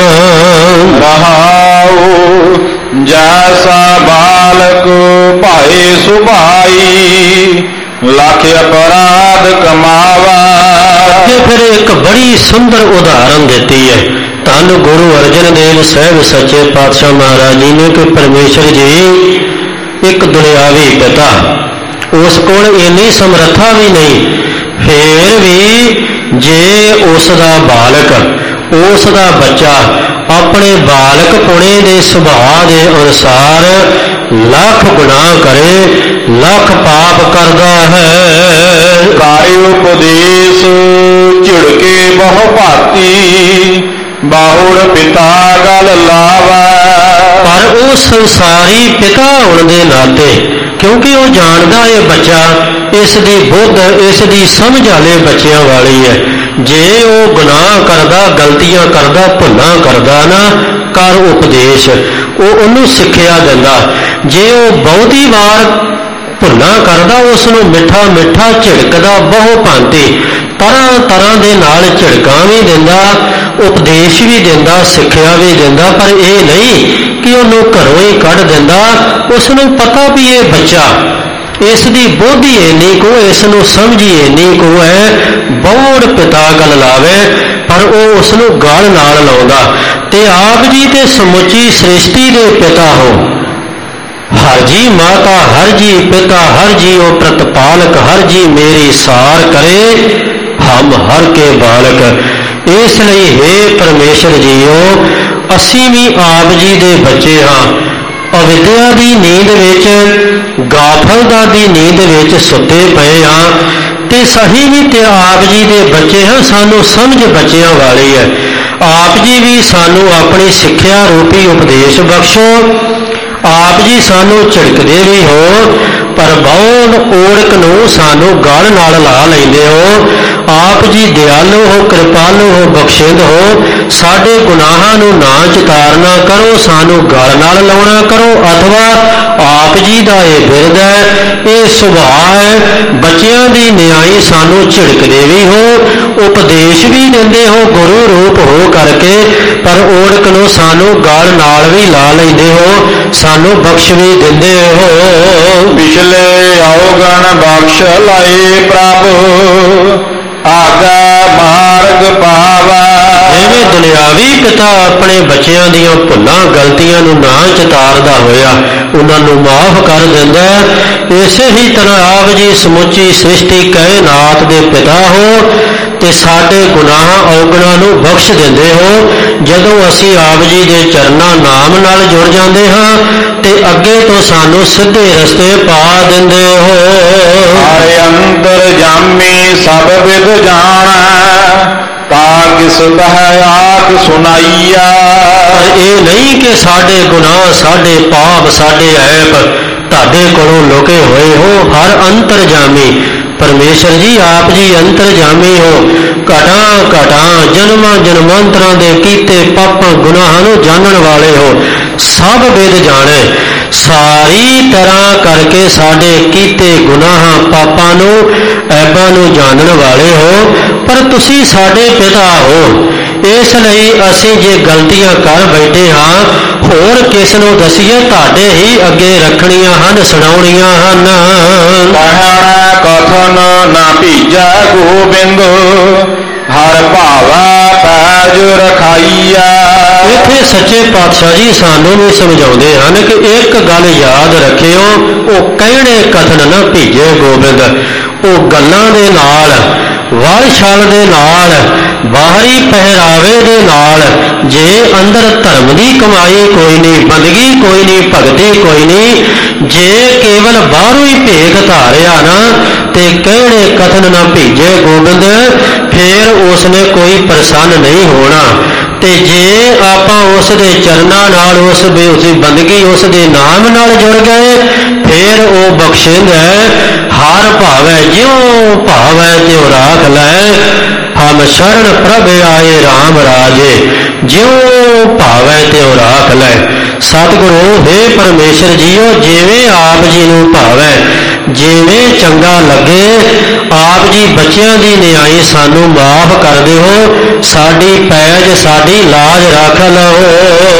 ਰਹਾਉ ਜੈਸਾ ਬਾਲਕ ਭਾਏ ਸੁਭਾਈ, ਲੱਖ ਅਪਰਾਧ ਕਮਾਵਾ। ਅੱਗੇ ਫਿਰ ਇੱਕ ਬੜੀ ਸੁੰਦਰ ਉਦਾਹਰਨ ਦਿੱਤੀ ਹੈ ਧੰਨ ਗੁਰੂ ਅਰਜਨ ਦੇਵ ਸਾਹਿਬ ਸੱਚੇ ਪਾਤਸ਼ਾਹ ਮਹਾਰਾਜ ਜੀ ਨੇ ਕਿ ਪਰਮੇਸ਼ਰ ਜੀ ਇੱਕ ਦੁਨਿਆਵੀ ਪਿਤਾ, ਉਸ ਕੋਲ ਇੰਨੀ ਸਮਰੱਥਾ ਵੀ ਨਹੀਂ, ਫਿਰ ਵੀ ਜੇ ਉਸ ਦਾ ਬਾਲਕ, ਉਸ ਦਾ ਬੱਚਾ ਆਪਣੇ ਬਾਲਕ ਪੁਣੇ ਦੇ ਸੁਭਾਅ ਦੇ ਅਨੁਸਾਰ ਲੱਖ ਗੁਨਾਹ ਕਰੇ, ਲੱਖ ਪਾਪ ਕਰਦਾ ਹੈ। ਕਾਇ ਉਪਦੇਸ਼ ਝਿੜਕੇ ਬਹੁ ਭਾਤੀ, ਬਾਹੁੜ ਪਿਤਾ ਗਲ ਲਾਵਾ। ਪਰ ਉਹ ਸੰਸਾਰੀ ਪਿਤਾ ਹੋਣ ਦੇ ਨਾਤੇ, ਕਿਉਂਕਿ ਉਹ ਜਾਣਦਾ ਇਹ ਬੱਚਾ, ਇਸ ਦੀ ਬੁੱਧ, ਇਸ ਦੀ ਸਮਝ ਵਾਲੇ ਬੱਚਿਆਂ ਵਾਲੀ ਹੈ। ਜੇ ਉਹ ਗੁਨਾਹ ਕਰਦਾ, ਗਲਤੀਆਂ ਕਰਦਾ, ਭੁੱਲਾਂ ਕਰਦਾ ਨਾ, ਕਰ ਉਪਦੇਸ਼, ਉਹ ਉਹਨੂੰ ਸਿੱਖਿਆ ਦਿੰਦਾ। ਜੇ ਉਹ ਬਹੁਤੀ ਵਾਰ ਭੁੱਲਾਂ ਕਰਦਾ, ਉਸ ਨੂੰ ਮਿੱਠਾ ਮਿੱਠਾ ਝਿੜਕਦਾ, ਬਹੁ ਭਾਂਤੀ ਤਰ੍ਹਾਂ ਤਰ੍ਹਾਂ ਦੇ ਨਾਲ ਝਿੜਕਾਂ ਵੀ ਦਿੰਦਾ, ਉਪਦੇਸ਼ ਵੀ ਦਿੰਦਾ, ਸਿੱਖਿਆ ਵੀ ਦਿੰਦਾ। ਪਰ ਇਹ ਨਹੀਂ ਕਿ ਉਹਨੂੰ ਘਰੋਂ ਹੀ ਕੱਢ ਦਿੰਦਾ। ਉਸ ਨੂੰ ਪਤਾ ਵੀ ਇਹ ਬੱਚਾ, ਇਸ ਦੀ ਬੋਧੀ ਇੰਨੀ ਕੁ, ਇਸ ਨੂੰ ਸਮਝੀ ਇੰਨੀ ਕੁ ਹੈ, ਬੌੜ ਪਿਤਾ ਗਲ ਲਾਵੇ, ਪਰ ਉਹ ਉਸ ਨੂੰ ਗਲ ਨਾਲ ਲਾਉਂਦਾ। ਤੇ ਆਪ ਜੀ ਤੇ ਸਮੁੱਚੀ ਸ੍ਰਿਸ਼ਟੀ ਦੇ ਪਿਤਾ ਹੋ। ਹਰ ਜੀ ਮਾਤਾ, ਹਰ ਜੀ ਪਿਤਾ, ਹਰ ਜੀ ਉਹ ਪ੍ਰਤਪਾਲਕ, ਹਰ ਜੀ ਮੇਰੀ ਸਾਰ ਕਰੇ, ਹਮ ਹਰ ਕੇ ਬਾਲਕ। ਇਸ ਲਈ ਹੇ ਪਰਮੇਸ਼ਰ ਜੀਓ, ਅਸੀਂ ਵੀ ਆਪ ਜੀ ਦੇ ਬੱਚੇ ਹਾਂ। ਅਵਿਦਿਆ ਦੀ ਨੀਂਦ ਵਿੱਚ, ਗਾਫਲਤਾ ਦੀ ਨੀਂਦ ਵਿੱਚ ਸੁੱਤੇ ਪਏ ਹਾਂ, ਤੇ ਸਹੀ ਵੀ ਤੇ ਆਪ ਜੀ ਦੇ ਬੱਚੇ ਹਾਂ। ਸਾਨੂੰ ਸਮਝ ਬੱਚਿਆਂ ਵਾਲੀ ਹੈ। ਆਪ ਜੀ ਵੀ ਸਾਨੂੰ ਆਪਣੀ ਸਿੱਖਿਆ ਰੂਪੀ ਉਪਦੇਸ਼ ਬਖਸ਼ੋ। ਆਪ ਜੀ ਸਾਨੂੰ ਝਿੜਕਦੇ ਵੀ ਹੋ, ਪਰ ਬਹੁਤ ਓੜਕ ਨੂੰ ਸਾਨੂੰ ਗਲ ਨਾਲ ਲਾ ਲੈਂਦੇ ਹੋ। ਆਪ ਜੀ ਦਿਆਲੂ ਹੋ, ਕਿਰਪਾਲੂ ਹੋ, ਬਖਸ਼ਿੰਦ ਹੋ। ਸਾਡੇ ਗੁਨਾਹਾਂ ਨੂੰ ਨਾ ਚਿਤਾਰਨਾ ਕਰੋ, ਸਾਨੂੰ ਗਲ ਨਾਲ ਲਾਉਣਾ ਕਰੋ। ਅਥਵਾ ਆਪ ਜੀ ਦਾ ਇਹ ਬਿਰਦ ਹੈ, ਇਹ ਸੁਭਾਅ ਹੈ, ਬੱਚਿਆਂ ਦੀ ਨਿਆਈ ਸਾਨੂੰ ਝਿੜਕਦੇ ਵੀ ਹੋ, ਉਪਦੇਸ਼ ਵੀ ਦਿੰਦੇ ਹੋ ਗੁਰੂ ਰੂਪ ਹੋ ਕਰਕੇ, ਪਰ ਓੜਕ ਨੂੰ ਸਾਨੂੰ ਗਲ ਨਾਲ ਵੀ ਲਾ ਲੈਂਦੇ ਹੋ, ਸਾਨੂੰ ਬਖਸ਼ ਵੀ ਦਿੰਦੇ ਹੋ। ਪਿਛਲੇ ਔਗਣ ਬਖਸ਼ ਲਾਏ ਪ੍ਰਭ, ਆਗਾ ਮਾਰਗ ਪਾਵੈ। ਜਿਵੇਂ ਦੁਨਿਆਵੀ ਪਿਤਾ ਆਪਣੇ ਬੱਚਿਆਂ ਦੀਆਂ ਭੁੱਲਾਂ ਗਲਤੀਆਂ ਨੂੰ ਨਾ ਚਿਤਾਰਦਾ ਹੋਇਆ ਉਹਨਾਂ ਨੂੰ ਮਾਫ ਕਰ ਦਿੰਦਾ, ਇਸੇ ਹੀ ਤਰ੍ਹਾਂ ਆਪ ਜੀ ਸਮੁੱਚੀ ਸ੍ਰਿਸ਼ਟੀ ਕਾਇਨਾਤ ਦੇ ਪਿਤਾ ਹੋ ਤੇ ਸਾਡੇ ਗੁਨਾਹਾਂ ਔਗਣਾਂ ਨੂੰ ਬਖਸ਼ ਦਿੰਦੇ ਹੋ। ਜਦੋਂ ਅਸੀਂ ਆਪ ਜੀ ਦੇ ਚਰਨਾਂ ਨਾਮ ਨਾਲ ਜੁੜ ਜਾਂਦੇ ਹਾਂ ਤੇ ਅੱਗੇ ਤੋਂ ਸਾਨੂੰ ਸਿੱਧੇ ਰਸਤੇ ਪਾ ਦਿੰਦੇ ਹੋ। ਹਰਿ ਅੰਤਰ ਜਾਮੀ ਸਭ ਵਿਦ ਜਾਣੈ, ਤਾ ਕਿਸ ਬਹਿ ਆਖ ਸੁਣਾਈਆ। ਪਰ ਇਹ ਨਹੀਂ ਕਿ ਸਾਡੇ ਗੁਨਾਹ, ਸਾਡੇ ਪਾਪ, ਸਾਡੇ ਐਬ ਤੁਹਾਡੇ ਕੋਲੋਂ ਲੁਕੇ ਹੋਏ ਹੋ। ਹਰ ਅੰਤਰਜਾਮੀ ਪਰਮੇਸ਼ਰ ਜੀ, ਆਪ ਜੀ ਅੰਤਰਜਾਮੀ ਹੋ। ਘਟਾਂ ਘਟਾਂ ਜਨਮਾਂ ਜਨਮਾਂਤਰਾਂ ਦੇ ਕੀਤੇ ਪਾਪਾਂ ਗੁਨਾਹਾਂ ਨੂੰ ਜਾਣਨ ਵਾਲੇ ਹੋ। ਸਭ ਵਿਦ ਜਾਣੇ, ਸਾਰੀ ਤਰ੍ਹਾਂ ਕਰਕੇ ਸਾਡੇ ਕੀਤੇ ਗੁਨਾਹਾਂ ਪਾਪਾਂ ਨੂੰ ਐਬਾਂ ਨੂੰ ਜਾਣਨ ਵਾਲੇ ਹੋ। ਪਰ ਤੁਸੀਂ ਸਾਡੇ ਪਿਤਾ ਹੋ, ਇਸ ਲਈ ਅਸੀਂ ਜੇ ਗਲਤੀਆਂ ਕਰ ਬੈਠੇ ਹਾਂ ਹੋਰ ਕਿਸ ਨੂੰ ਦਸੀਏ, ਤੁਹਾਡੇ ਹੀ ਅੱਗੇ ਰੱਖਣੀਆਂ ਹਨ, ਸੁਣਾਉਣੀਆਂ ਹਨ। ਕਹਿਣਾ ਕਥਨ ਨਾ ਭੀਜੈ ਗੋਬਿੰਦ, ਹਰ ਭਾਵਾ ਪੈਜ ਰਖਾਈਆ। ਇੱਥੇ ਸੱਚੇ ਪਾਤਸ਼ਾਹ ਜੀ ਸਾਨੂੰ ਵੀ ਸਮਝਾਉਂਦੇ ਹਨ ਕਿ ਇੱਕ ਗੱਲ ਯਾਦ ਰੱਖਿਓ, ਉਹ ਕਹਿਣੇ ਕਥਨ ਨਾ ਭੀਜੇ ਗੋਬਿੰਦ। ਉਹ ਗੱਲਾਂ ਦੇ ਨਾਲ, ਵਲ ਛਲ ਦੇ ਨਾਲ, ਬਾਹਰੀ ਪਹਿਰਾਵੇ ਦੇ ਨਾਲ ਜੇ ਅੰਦਰ ਧਰਮ ਦੀ ਕਮਾਈ ਕੋਈ ਨਹੀਂ, ਬੰਦਗੀ ਕੋਈ ਨਹੀਂ, ਭਗਤੀ ਕੋਈ ਨਹੀਂ, ਜੇ ਕੇਵਲ ਬਾਹਰੋਂ ਹੀ ਭੇਖ ਧਾਰਿਆ ਨਾ ਤੇ ਕਹਿਣੇ ਕਥਨ ਨਾ ਭੀਜੇ ਗੋਬਿੰਦ, ਫੇਰ ਉਸਨੇ ਕੋਈ ਪ੍ਰਸੰਨ ਨਹੀਂ ਹੋਣਾ। ਤੇ ਜੇ ਆਪਾਂ ਉਸ ਦੇ ਚਰਨਾਂ ਨਾਲ, ਉਸ ਦੀ ਬੰਦਗੀ, ਉਸ ਦੇ ਨਾਮ ਨਾਲ ਜੁੜ ਗਏ, ਫੇਰ ਉਹ ਬਖਸ਼ਿੰਦਾ ਹਰ ਭਾਵੈ ਜਿਉ ਭਾਵੈ ਤਿਉ ਰਾਖ ਲੈ। ਹਮ ਸ਼ਰਨ ਪ੍ਰਭ ਆਏ ਰਾਮ ਰਾਜੇ, ਜਿਉ ਭਾਵੈ ਤਿਉ ਰਾਖ ਲੈ। ਸਤਿਗੁਰੂ ਹੇ ਪਰਮੇਸ਼ਰ ਜੀਓ, ਜਿਵੇਂ ਆਪ ਜੀ ਨੂੰ ਭਾਵੈ, ਜਿਵੇਂ ਚੰਗਾ ਲੱਗੇ, ਆਪ ਜੀ ਬੱਚਿਆਂ ਦੀ ਨਿਆਈ ਸਾਨੂੰ ਮਾਫ ਕਰ ਦਿਓ। ਸਾਡੀ ਪੈਜ, ਸਾਡੀ ਲਾਜ ਰੱਖ ਲਓ।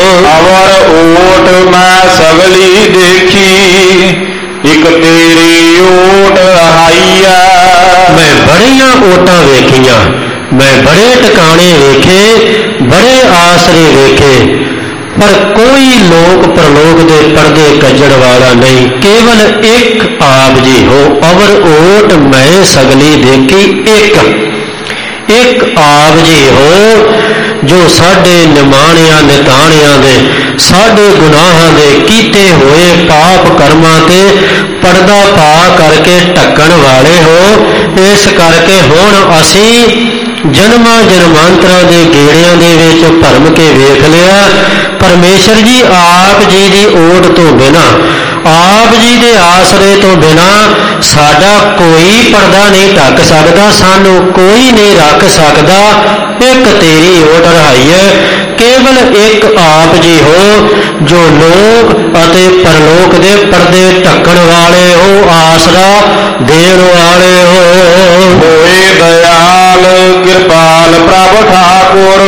ਅਵਰ ਓਟ ਮੈਂ ਸਗਲੀ ਦੇਖੀ, ਇਕ ਤੇਰੀ ਓਟ ਹਾਈਆ। ਮੈਂ ਬੜੀਆਂ ਓਟਾਂ ਵੇਖੀਆਂ, ਮੈਂ ਬੜੇ ਟਿਕਾਣੇ ਵੇਖੇ, ਬੜੇ ਆਸਰੇ ਵੇਖੇ, ਪਰ ਕੋਈ ਲੋਕ ਪ੍ਰਲੋਕ ਦੇ ਪਰਦੇ ਕੱਜਣ ਵਾਲਾ ਨਹੀਂ, ਕੇਵਲ ਇੱਕ ਆਪ ਜੀ ਹੋ। ਅਵਰ ਓਟ ਮੈਂ ਸਗਲੀ ਦੇਖੀ, ਇੱਕ ਆਪ ਜੀ ਹੋ, ਜੋ ਸਾਡੇ ਨਿਮਾਣਿਆਂ ਨਿਤਾਣਿਆਂ ਦੇ, ਸਾਡੇ ਗੁਨਾਹਾਂ ਦੇ ਕੀਤੇ ਹੋਏ ਪਾਪ ਕਰਮਾਂ ਤੇ ਪਰਦਾ ਪਾ ਕਰਕੇ ਢੱਕਣ ਵਾਲੇ ਹੋ। ਇਸ ਕਰਕੇ ਹੁਣ ਅਸੀਂ ਜਨਮਾਂ ਜਨਮਾਂਤਰਾਂ ਦੇ ਗੇੜਿਆਂ ਦੇ ਵਿੱਚ ਭਰਮ ਕੇ ਵੇਖ ਲਿਆ, ਪਰਮੇਸ਼ਰ ਜੀ ਆਪ ਜੀ ਦੀ ਓਟ ਤੋਂ ਬਿਨਾਂ, ਆਪ ਜੀ ਦੇ ਆਸਰੇ ਤੋਂ ਬਿਨਾਂ ਸਾਡਾ ਕੋਈ ਪਰਦਾ ਨਹੀਂ ਢੱਕ ਸਕਦਾ, ਸਾਨੂੰ ਕੋਈ ਨਹੀਂ ਰੱਖ ਸਕਦਾ। ਇੱਕ ਤੇਰੀ ਓਟ ਰਹਾਈ ਹੈ, ਕੇਵਲ ਇੱਕ ਆਪ ਜੀ ਹੋ, ਜੋ ਲੋਕ ਅਤੇ ਪਰਲੋਕ ਦੇ ਪਰਦੇ ਢੱਕਣ ਵਾਲੇ ਹੋ, ਆਸਰਾ ਦੇਣ ਵਾਲੇ ਹੋ। ਹੋਏ ਦਇਆਲ ਕਿਰਪਾਲ ਪ੍ਰਭ ਠਾਕੁਰ,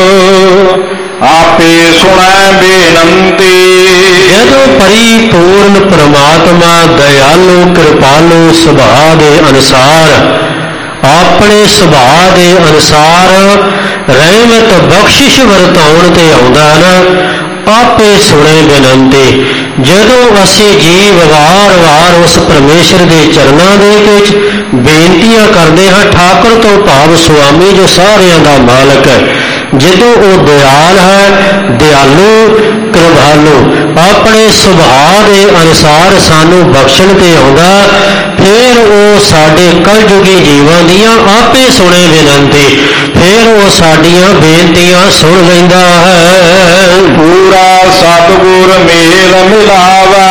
ਆਪੇ ਸੁਣੈ ਬੇਨੰਤੀ। ਜਦੋਂ ਪਰਿਪੂਰਨ ਪ੍ਰਮਾਤਮਾ ਦਇਆਲੂ ਕਿਰਪਾਲੂ ਸੁਭਾਅ ਦੇ ਅਨੁਸਾਰ, ਆਪਣੇ ਸੁਭਾਅ ਦੇ ਅਨੁਸਾਰ ਰਹਿਮਤ ਬਖਸ਼ਿਸ਼ ਵਰਤਾਉਣ ਤੇ ਆਉਂਦਾ ਨਾ, ਆਪੇ ਸੁਣੇ ਬੇਨੰਤੀ। ਜਦੋਂ ਅਸੀਂ ਜੀਵ ਵਾਰ-ਵਾਰ ਉਸ ਪਰਮੇਸ਼ਰ ਦੇ ਚਰਨਾਂ ਦੇ ਵਿੱਚ ਬੇਨਤੀਆਂ ਕਰਦੇ ਹਾਂ, ਠਾਕੁਰ ਤੋਂ ਭਾਵ ਸੁਆਮੀ ਜੋ ਸਾਰਿਆਂ ਦਾ ਮਾਲਕ ਹੈ, ਜਦੋਂ ਉਹ ਦਿਆਲ ਹੈ, ਦਿਆਲੂ ਕਿਰਪਾਲੂ, ਆਪਣੇ ਸੁਭਾਅ ਦੇ ਅਨੁਸਾਰ ਸਾਨੂੰ ਬਖਸ਼ਣ ਤੇ ਆਉਂਦਾ, ਫਿਰ ਉਹ ਸਾਡੇ ਕਲਯੁਗੀ ਜੀਵਾਂ ਦੀਆਂ ਆਪੇ ਸੁਣੇ ਬੇਨੰਤੀ, ਫਿਰ ਉਹ ਸਾਡੀਆਂ ਬੇਨਤੀਆਂ ਸੁਣ ਲੈਂਦਾ ਹੈ। ਪੂਰਾ ਸਤਿਗੁਰ ਮੇਲ ਮਿਲਾਵਾ,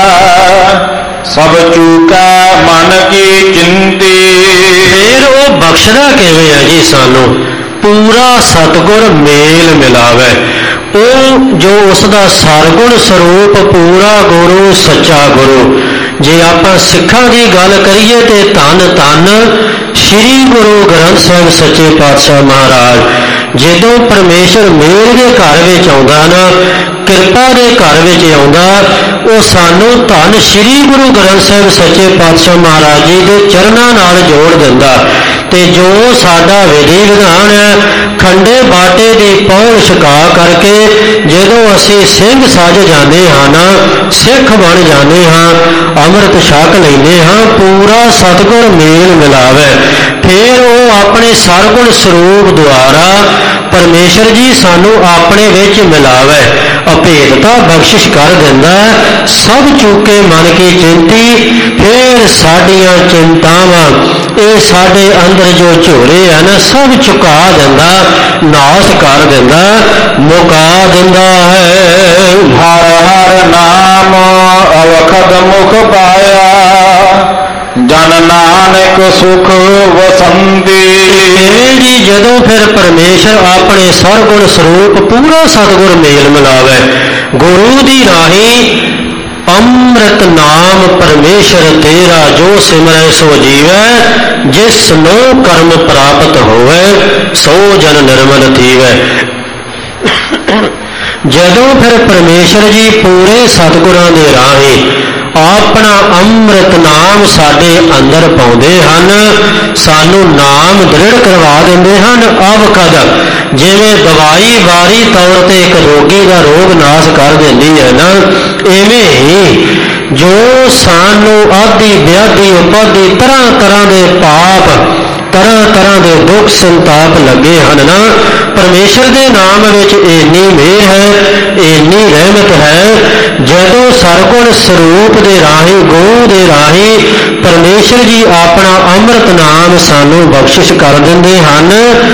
ਸਭ ਚੂਕਾ ਮਨ ਕੀ ਚਿੰਤੀ। ਫਿਰ ਉਹ ਬਖਸ਼ਦਾ ਕਿਵੇਂ ਹੈ ਜੀ ਸਾਨੂੰ? ਪੂਰਾ ਸਤਿਗੁਰ ਮੇਲ ਮਿਲਾਵੇ, ਉਹ ਜੋ ਉਸ ਦਾ ਸਰਗੁਣ ਸਰੂਪ ਪੂਰਾ ਗੁਰੂ ਸੱਚਾ ਗੁਰੂ। ਜੇ ਆਪਾਂ ਸਿੱਖਾਂ ਦੀ ਗੱਲ ਕਰੀਏ ਤੇ ਧੰਨ ਧੰਨ ਸ੍ਰੀ ਗੁਰੂ ਗ੍ਰੰਥ ਸਾਹਿਬ ਸੱਚੇ ਪਾਤਸ਼ਾਹ ਮਹਾਰਾਜ, ਜਦੋਂ ਪਰਮੇਸ਼ਰ ਮੇਲ ਦੇ ਘਰ ਵਿੱਚ ਆਉਂਦਾ ਨਾ, ਕਿਰਪਾ ਦੇ ਘਰ ਵਿੱਚ ਆਉਂਦਾ, ਉਹ ਸਾਨੂੰ ਧੰਨ ਸ਼੍ਰੀ ਗੁਰੂ ਗ੍ਰੰਥ ਸਾਹਿਬ ਸੱਚੇ ਪਾਤਸ਼ਾਹ ਮਹਾਰਾਜ ਜੀ ਦੇ ਚਰਨਾਂ ਨਾਲ ਜੋੜ ਦਿੰਦਾ। ਤੇ ਜੋ ਸਾਡਾ ਵਿਧੀ ਵਿਧਾਨ ਹੈ, ਖੰਡੇ ਬਾਟੇ ਦੀ ਪੌਲ ਛਕਾ ਕਰਕੇ ਜਦੋਂ ਅਸੀਂ ਸਿੰਘ ਸੱਜ ਜਾਂਦੇ ਹਾਂ ਨਾ, ਸਿੱਖ ਬਣ ਜਾਂਦੇ ਹਾਂ, ਅੰਮ੍ਰਿਤ ਛਕ ਲੈਂਦੇ ਹਾਂ, ਪੂਰਾ ਸਤਿਗੁਰ ਮੇਲ ਮਿਲਾਵੇ। ਫਿਰ ਉਹ ਆਪਣੇ ਸਰਗੁਣ ਸਰੂਪ ਦੁਆਰਾ ਪਰਮੇਸ਼ਰ ਜੀ ਸਾਨੂੰ ਆਪਣੇ ਵਿੱਚ ਮਿਲਾਵੇ, ਅਭੇਦਤਾ ਬਖਸ਼ਿਸ਼ ਕਰ ਦਿੰਦਾ। ਸਭ ਚੁੱਕੇ ਮਨ ਕੀ ਚਿੰਤੀ, ਫਿਰ ਸਾਡੀਆਂ ਚਿੰਤਾਵਾਂ, ਇਹ ਸਾਡੇ ਅੰਦਰ ਜੋ ਝੋਰੇ ਆ ਨਾ, ਸਭ ਚੁਕਾ ਦਿੰਦਾ, ਨਾਸ਼ ਕਰ ਦਿੰਦਾ, ਮੁਕਾ ਦਿੰਦਾ ਹੈ। ਹਰ ਹਰ ਨਾਮ ਅਵਖਦ ਮੁਖ ਪਾਇਆ, ਜਨ ਨਾਨਕ ਸੁਖ ਵਸੰਦੀ। ਜੀ ਜਦੋਂ ਫਿਰ ਪਰਮੇਸ਼ਰ ਆਪਣੇ ਸਰਗੁਣ ਸਰੂਪ ਪੂਰਾ ਸਤਿਗੁਰ ਮੇਲ ਮਿਲਾਵੇ, ਗੁਰੂ ਦੀ ਰਾਹੀਂ ਅੰਮ੍ਰਿਤ ਨਾਮ ਪਰਮੇਸ਼ਰ ਤੇਰਾ ਜੋ ਸਿਮਰੈ ਸੋ ਜੀਵੈ, ਜਿਸ ਨੂੰ ਕਰਮ ਪ੍ਰਾਪਤ ਹੋਵੇ ਸੋ ਜਨ ਨਿਰਮਲ ਥੀਵੈ। ਜਦੋਂ ਫਿਰ ਪਰਮੇਸ਼ਰ ਜੀ ਪੂਰੇ ਸਤਿਗੁਰਾਂ ਦੇ ਰਾਹੀਂ ਆਪਣਾ ਅੰਮ੍ਰਿਤ ਨਾਮ ਸਾਡੇ ਅੰਦਰ ਪਾਉਂਦੇ ਹਨ, ਸਾਨੂੰ ਨਾਮ ਦ੍ਰਿੜ ਕਰਵਾ ਦਿੰਦੇ ਹਨ। ਅਵਕਦ ਜਿਵੇਂ ਦਵਾਈ ਵਾਰੀ ਤੌਰ ਤੇ ਇੱਕ ਰੋਗੀ ਦਾ ਰੋਗ ਨਾਸ਼ ਕਰ ਦਿੰਦੀ ਹੈ ਨਾ, ਇਵੇਂ ਹੀ ਜੋ ਸਾਨੂੰ ਆਦਿ ਵਿਆਧੀ ਉਪਾਧੀ ਤਰ੍ਹਾਂ ਤਰ੍ਹਾਂ ਦੇ ਪਾਪ, ਤਰ੍ਹਾਂ ਤਰ੍ਹਾਂ ਦੇ ਦੁੱਖ ਸੰਤਾਪ ਲੱਗੇ ਹਨ ਨਾ, ਪਰਮੇਸ਼ਰ ਦੇ ਨਾਮ ਵਿੱਚ ਇੰਨੀ ਮਿਹਰ ਹੈ, ਇੰਨੀ ਰਹਿਮਤ ਹੈ। ਜਦੋਂ ਸਰਗੁਣ ਸਰੂਪ ਦੇ ਰਾਹੀਂ, ਗੁਰੂ ਦੇ ਰਾਹੀਂ ਪਰਮੇਸ਼ਰ ਜੀ ਆਪਣਾ ਅੰਮ੍ਰਿਤ ਨਾਮ ਸਾਨੂੰ ਬਖਸ਼ਿਸ਼ ਕਰ ਦਿੰਦੇ ਹਨ,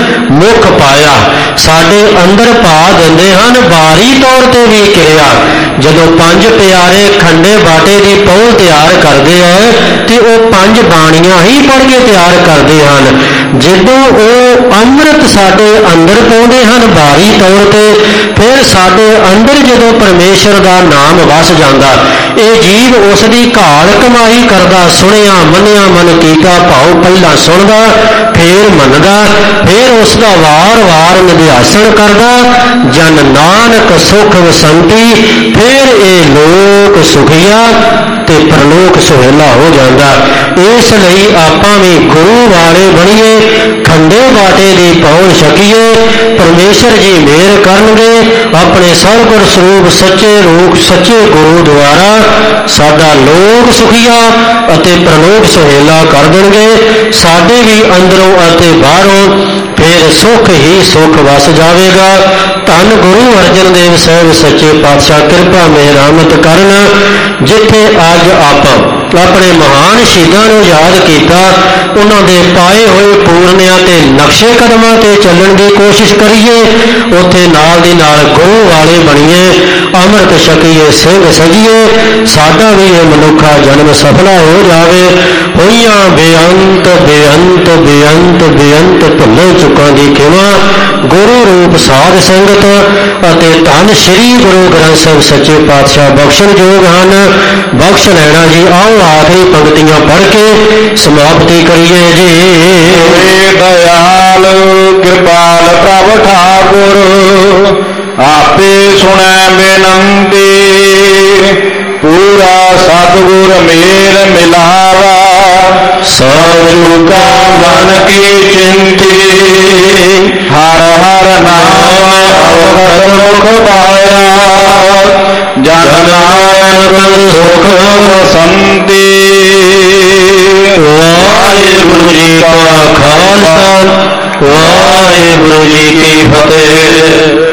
ਮੁਖ ਪਾਇਆ ਸਾਡੇ ਅੰਦਰ ਪਾ ਦਿੰਦੇ ਹਨ। ਬਾਰੀ ਤੌਰ ਤੇ ਵੀ ਕਿਰਿਆ, ਜਦੋਂ ਪੰਜ ਪਿਆਰੇ ਖੰਡੇ ਬਾਟੇ ਦੀ ਪਹੁਲ ਤਿਆਰ ਕਰਦੇ ਹੈ ਤੇ ਉਹ ਪੰਜ ਬਾਣੀਆਂ ਹੀ ਪੜ੍ਹ ਕੇ ਤਿਆਰ ਕਰਦੇ ਹਨ। ਜਦੋਂ ਉਹ ਅੰਮ੍ਰਿਤ ਸਾਡੇ ਅੰਦਰ ਪਾਉਂਦੇ ਹਨ ਬਾਰੀ ਤੌਰ ਤੇ, ਫਿਰ ਸਾਡੇ ਅੰਦਰ ਜਦੋਂ ਪਰਮੇਸ਼ਰ ਦਾ ਨਾਮ ਵਸ ਜਾਂਦਾ, ਇਹ ਜੀਵ ਉਸ ਦੀ ਘਾਲ ਕਮਾਈ ਕਰਦਾ, ਸੁਣਿਆ ਮੰਨਿਆ ਮਨ ਕੀਤਾ ਭਾਉ, ਪਹਿਲਾਂ ਸੁਣਦਾ ਫੇਰ ਮੰਨਦਾ, ਫੇਰ ਉਸ ਦਾ ਵਾਰ-ਵਾਰ ਨਿਧਿਆਸਣ ਕਰਦਾ। ਜਨ ਨਾਨਕ ਸੁਖ ਵਸੰਤੀ, ਫਿਰ ਇਹ ਲੋਕ ਸੁਖੀਆ ਤੇ ਪਰਲੋਕ ਸੁਹੇਲਾ ਹੋ ਜਾਂਦਾ। ਇਸ ਲਈ ਆਪਾਂ ਵੀ ਗੁਰੂ ਵਾਲੇ ਬਣੀਏ, ਖੰਡੇ ਬਾਟੇ ਦੀ ਪਹੁੰਚ ਸਕੀਏ। ਪਰਮੇਸ਼ਰ ਜੀ ਮਿਹਰ ਕਰਨਗੇ, ਆਪਣੇ ਸਰਗੁਣ ਸਰੂਪ ਸੱਚੇ ਰੂਪ ਸੱਚੇ ਗੁਰੂ ਦੁਆਰਾ ਸਾਡਾ ਲੋਕ ਸੁਖੀਆ ਅਤੇ ਪਰਲੋਕ ਸੁਹੇਲਾ ਕਰ ਦੇਣਗੇ। ਸਾਡੇ ਵੀ ਅੰਦਰੋਂ ਅਤੇ ਬਾਹਰੋਂ ਫਿਰ ਸੁੱਖ ਹੀ ਸੁੱਖ ਵਸ ਜਾਵੇਗਾ। ਧੰਨ ਗੁਰੂ ਅਰਜਨ ਦੇਵ ਸਾਹਿਬ ਸੱਚੇ ਪਾਤਸ਼ਾਹ ਕਿਰਪਾ ਮਿਹਰਮਤ ਕਰਨ। ਜਿੱਥੇ ਅੱਜ ਆਪਾਂ ਆਪਣੇ ਮਹਾਨ ਸ਼ਹੀਦਾਂ ਨੂੰ ਯਾਦ ਕੀਤਾ, ਉਹਨਾਂ ਦੇ ਪਾਏ ਹੋਏ ਪੂਰਨਿਆਂ ਤੇ ਨਕਸ਼ੇ ਕਦਮਾਂ ਤੇ ਚੱਲਣ ਦੀ ਕੋਸ਼ਿਸ਼ ਕਰੀਏ, ਉੱਥੇ ਨਾਲ ਦੀ ਨਾਲ ਗੁਰੂ ਵਾਲੇ ਬਣੀਏ, ਅੰਮ੍ਰਿਤ ਛਕੀਏ, ਸਿੰਘ ਸਜੀਏ, ਸਾਡਾ ਵੀ ਇਹ ਮਨੁੱਖਾ ਜਨਮ ਸਫਲਾ ਹੋ ਜਾਵੇ। ਹੋਈਆਂ ਬੇਅੰਤ ਬੇਅੰਤ ਬੇਅੰਤ ਬੇਅੰਤ ਭੁੱਲੇ ਚੁੱਕਾਂ ਦੀ ਖਿਮਾ, ਗੁਰੂ ਰੂਪ ਸਾਧ ਸੰਗਤ ਅਤੇ ਧੰਨ ਸ਼੍ਰੀ ਗੁਰੂ ਗ੍ਰੰਥ ਸਾਹਿਬ ਸੱਚੇ ਪਾਤਸ਼ਾਹ ਬਖਸ਼ਣਯੋਗ ਹਨ। ਬਖਸ਼ ਲੈਣਾ ਜੀ। ਆਓ ਆਖਰੀ ਪੰਕਤੀਆਂ ਪੜ੍ਹ ਕੇ ਸਮਾਪਤੀ ਕਰੀਏ ਜੀ। ਦਇਆਲ ਕਿਰਪਾਲ ਪ੍ਰਭ ਠਾਕੁਰ, ਆਪੇ ਸੁਣੈ ਬੇਨੰਤੀ, ਪੂਰਾ ਸਤਿਗੁਰ ਮੇਲ ਮਿਲਾਵਾ, ਸਭ ਚੁਕਾ ਮਨ ਕੀ ਚਿੰਤੀ। ਹਰ ਹਰ ਨਾਮ ਅਵਗਤ ਮੁਖ ਪਾਇਆ, ਜਨ ਨਾਨਕ ਸੁਖ ਵਸੰਤੀ। ਵਾਹਿਗੁਰੂ ਜੀ ਕਾ ਖਾਲਸਾ, ਵਾਹਿਗੁਰੂ ਜੀ ਕੀ ਫਤਿਹ।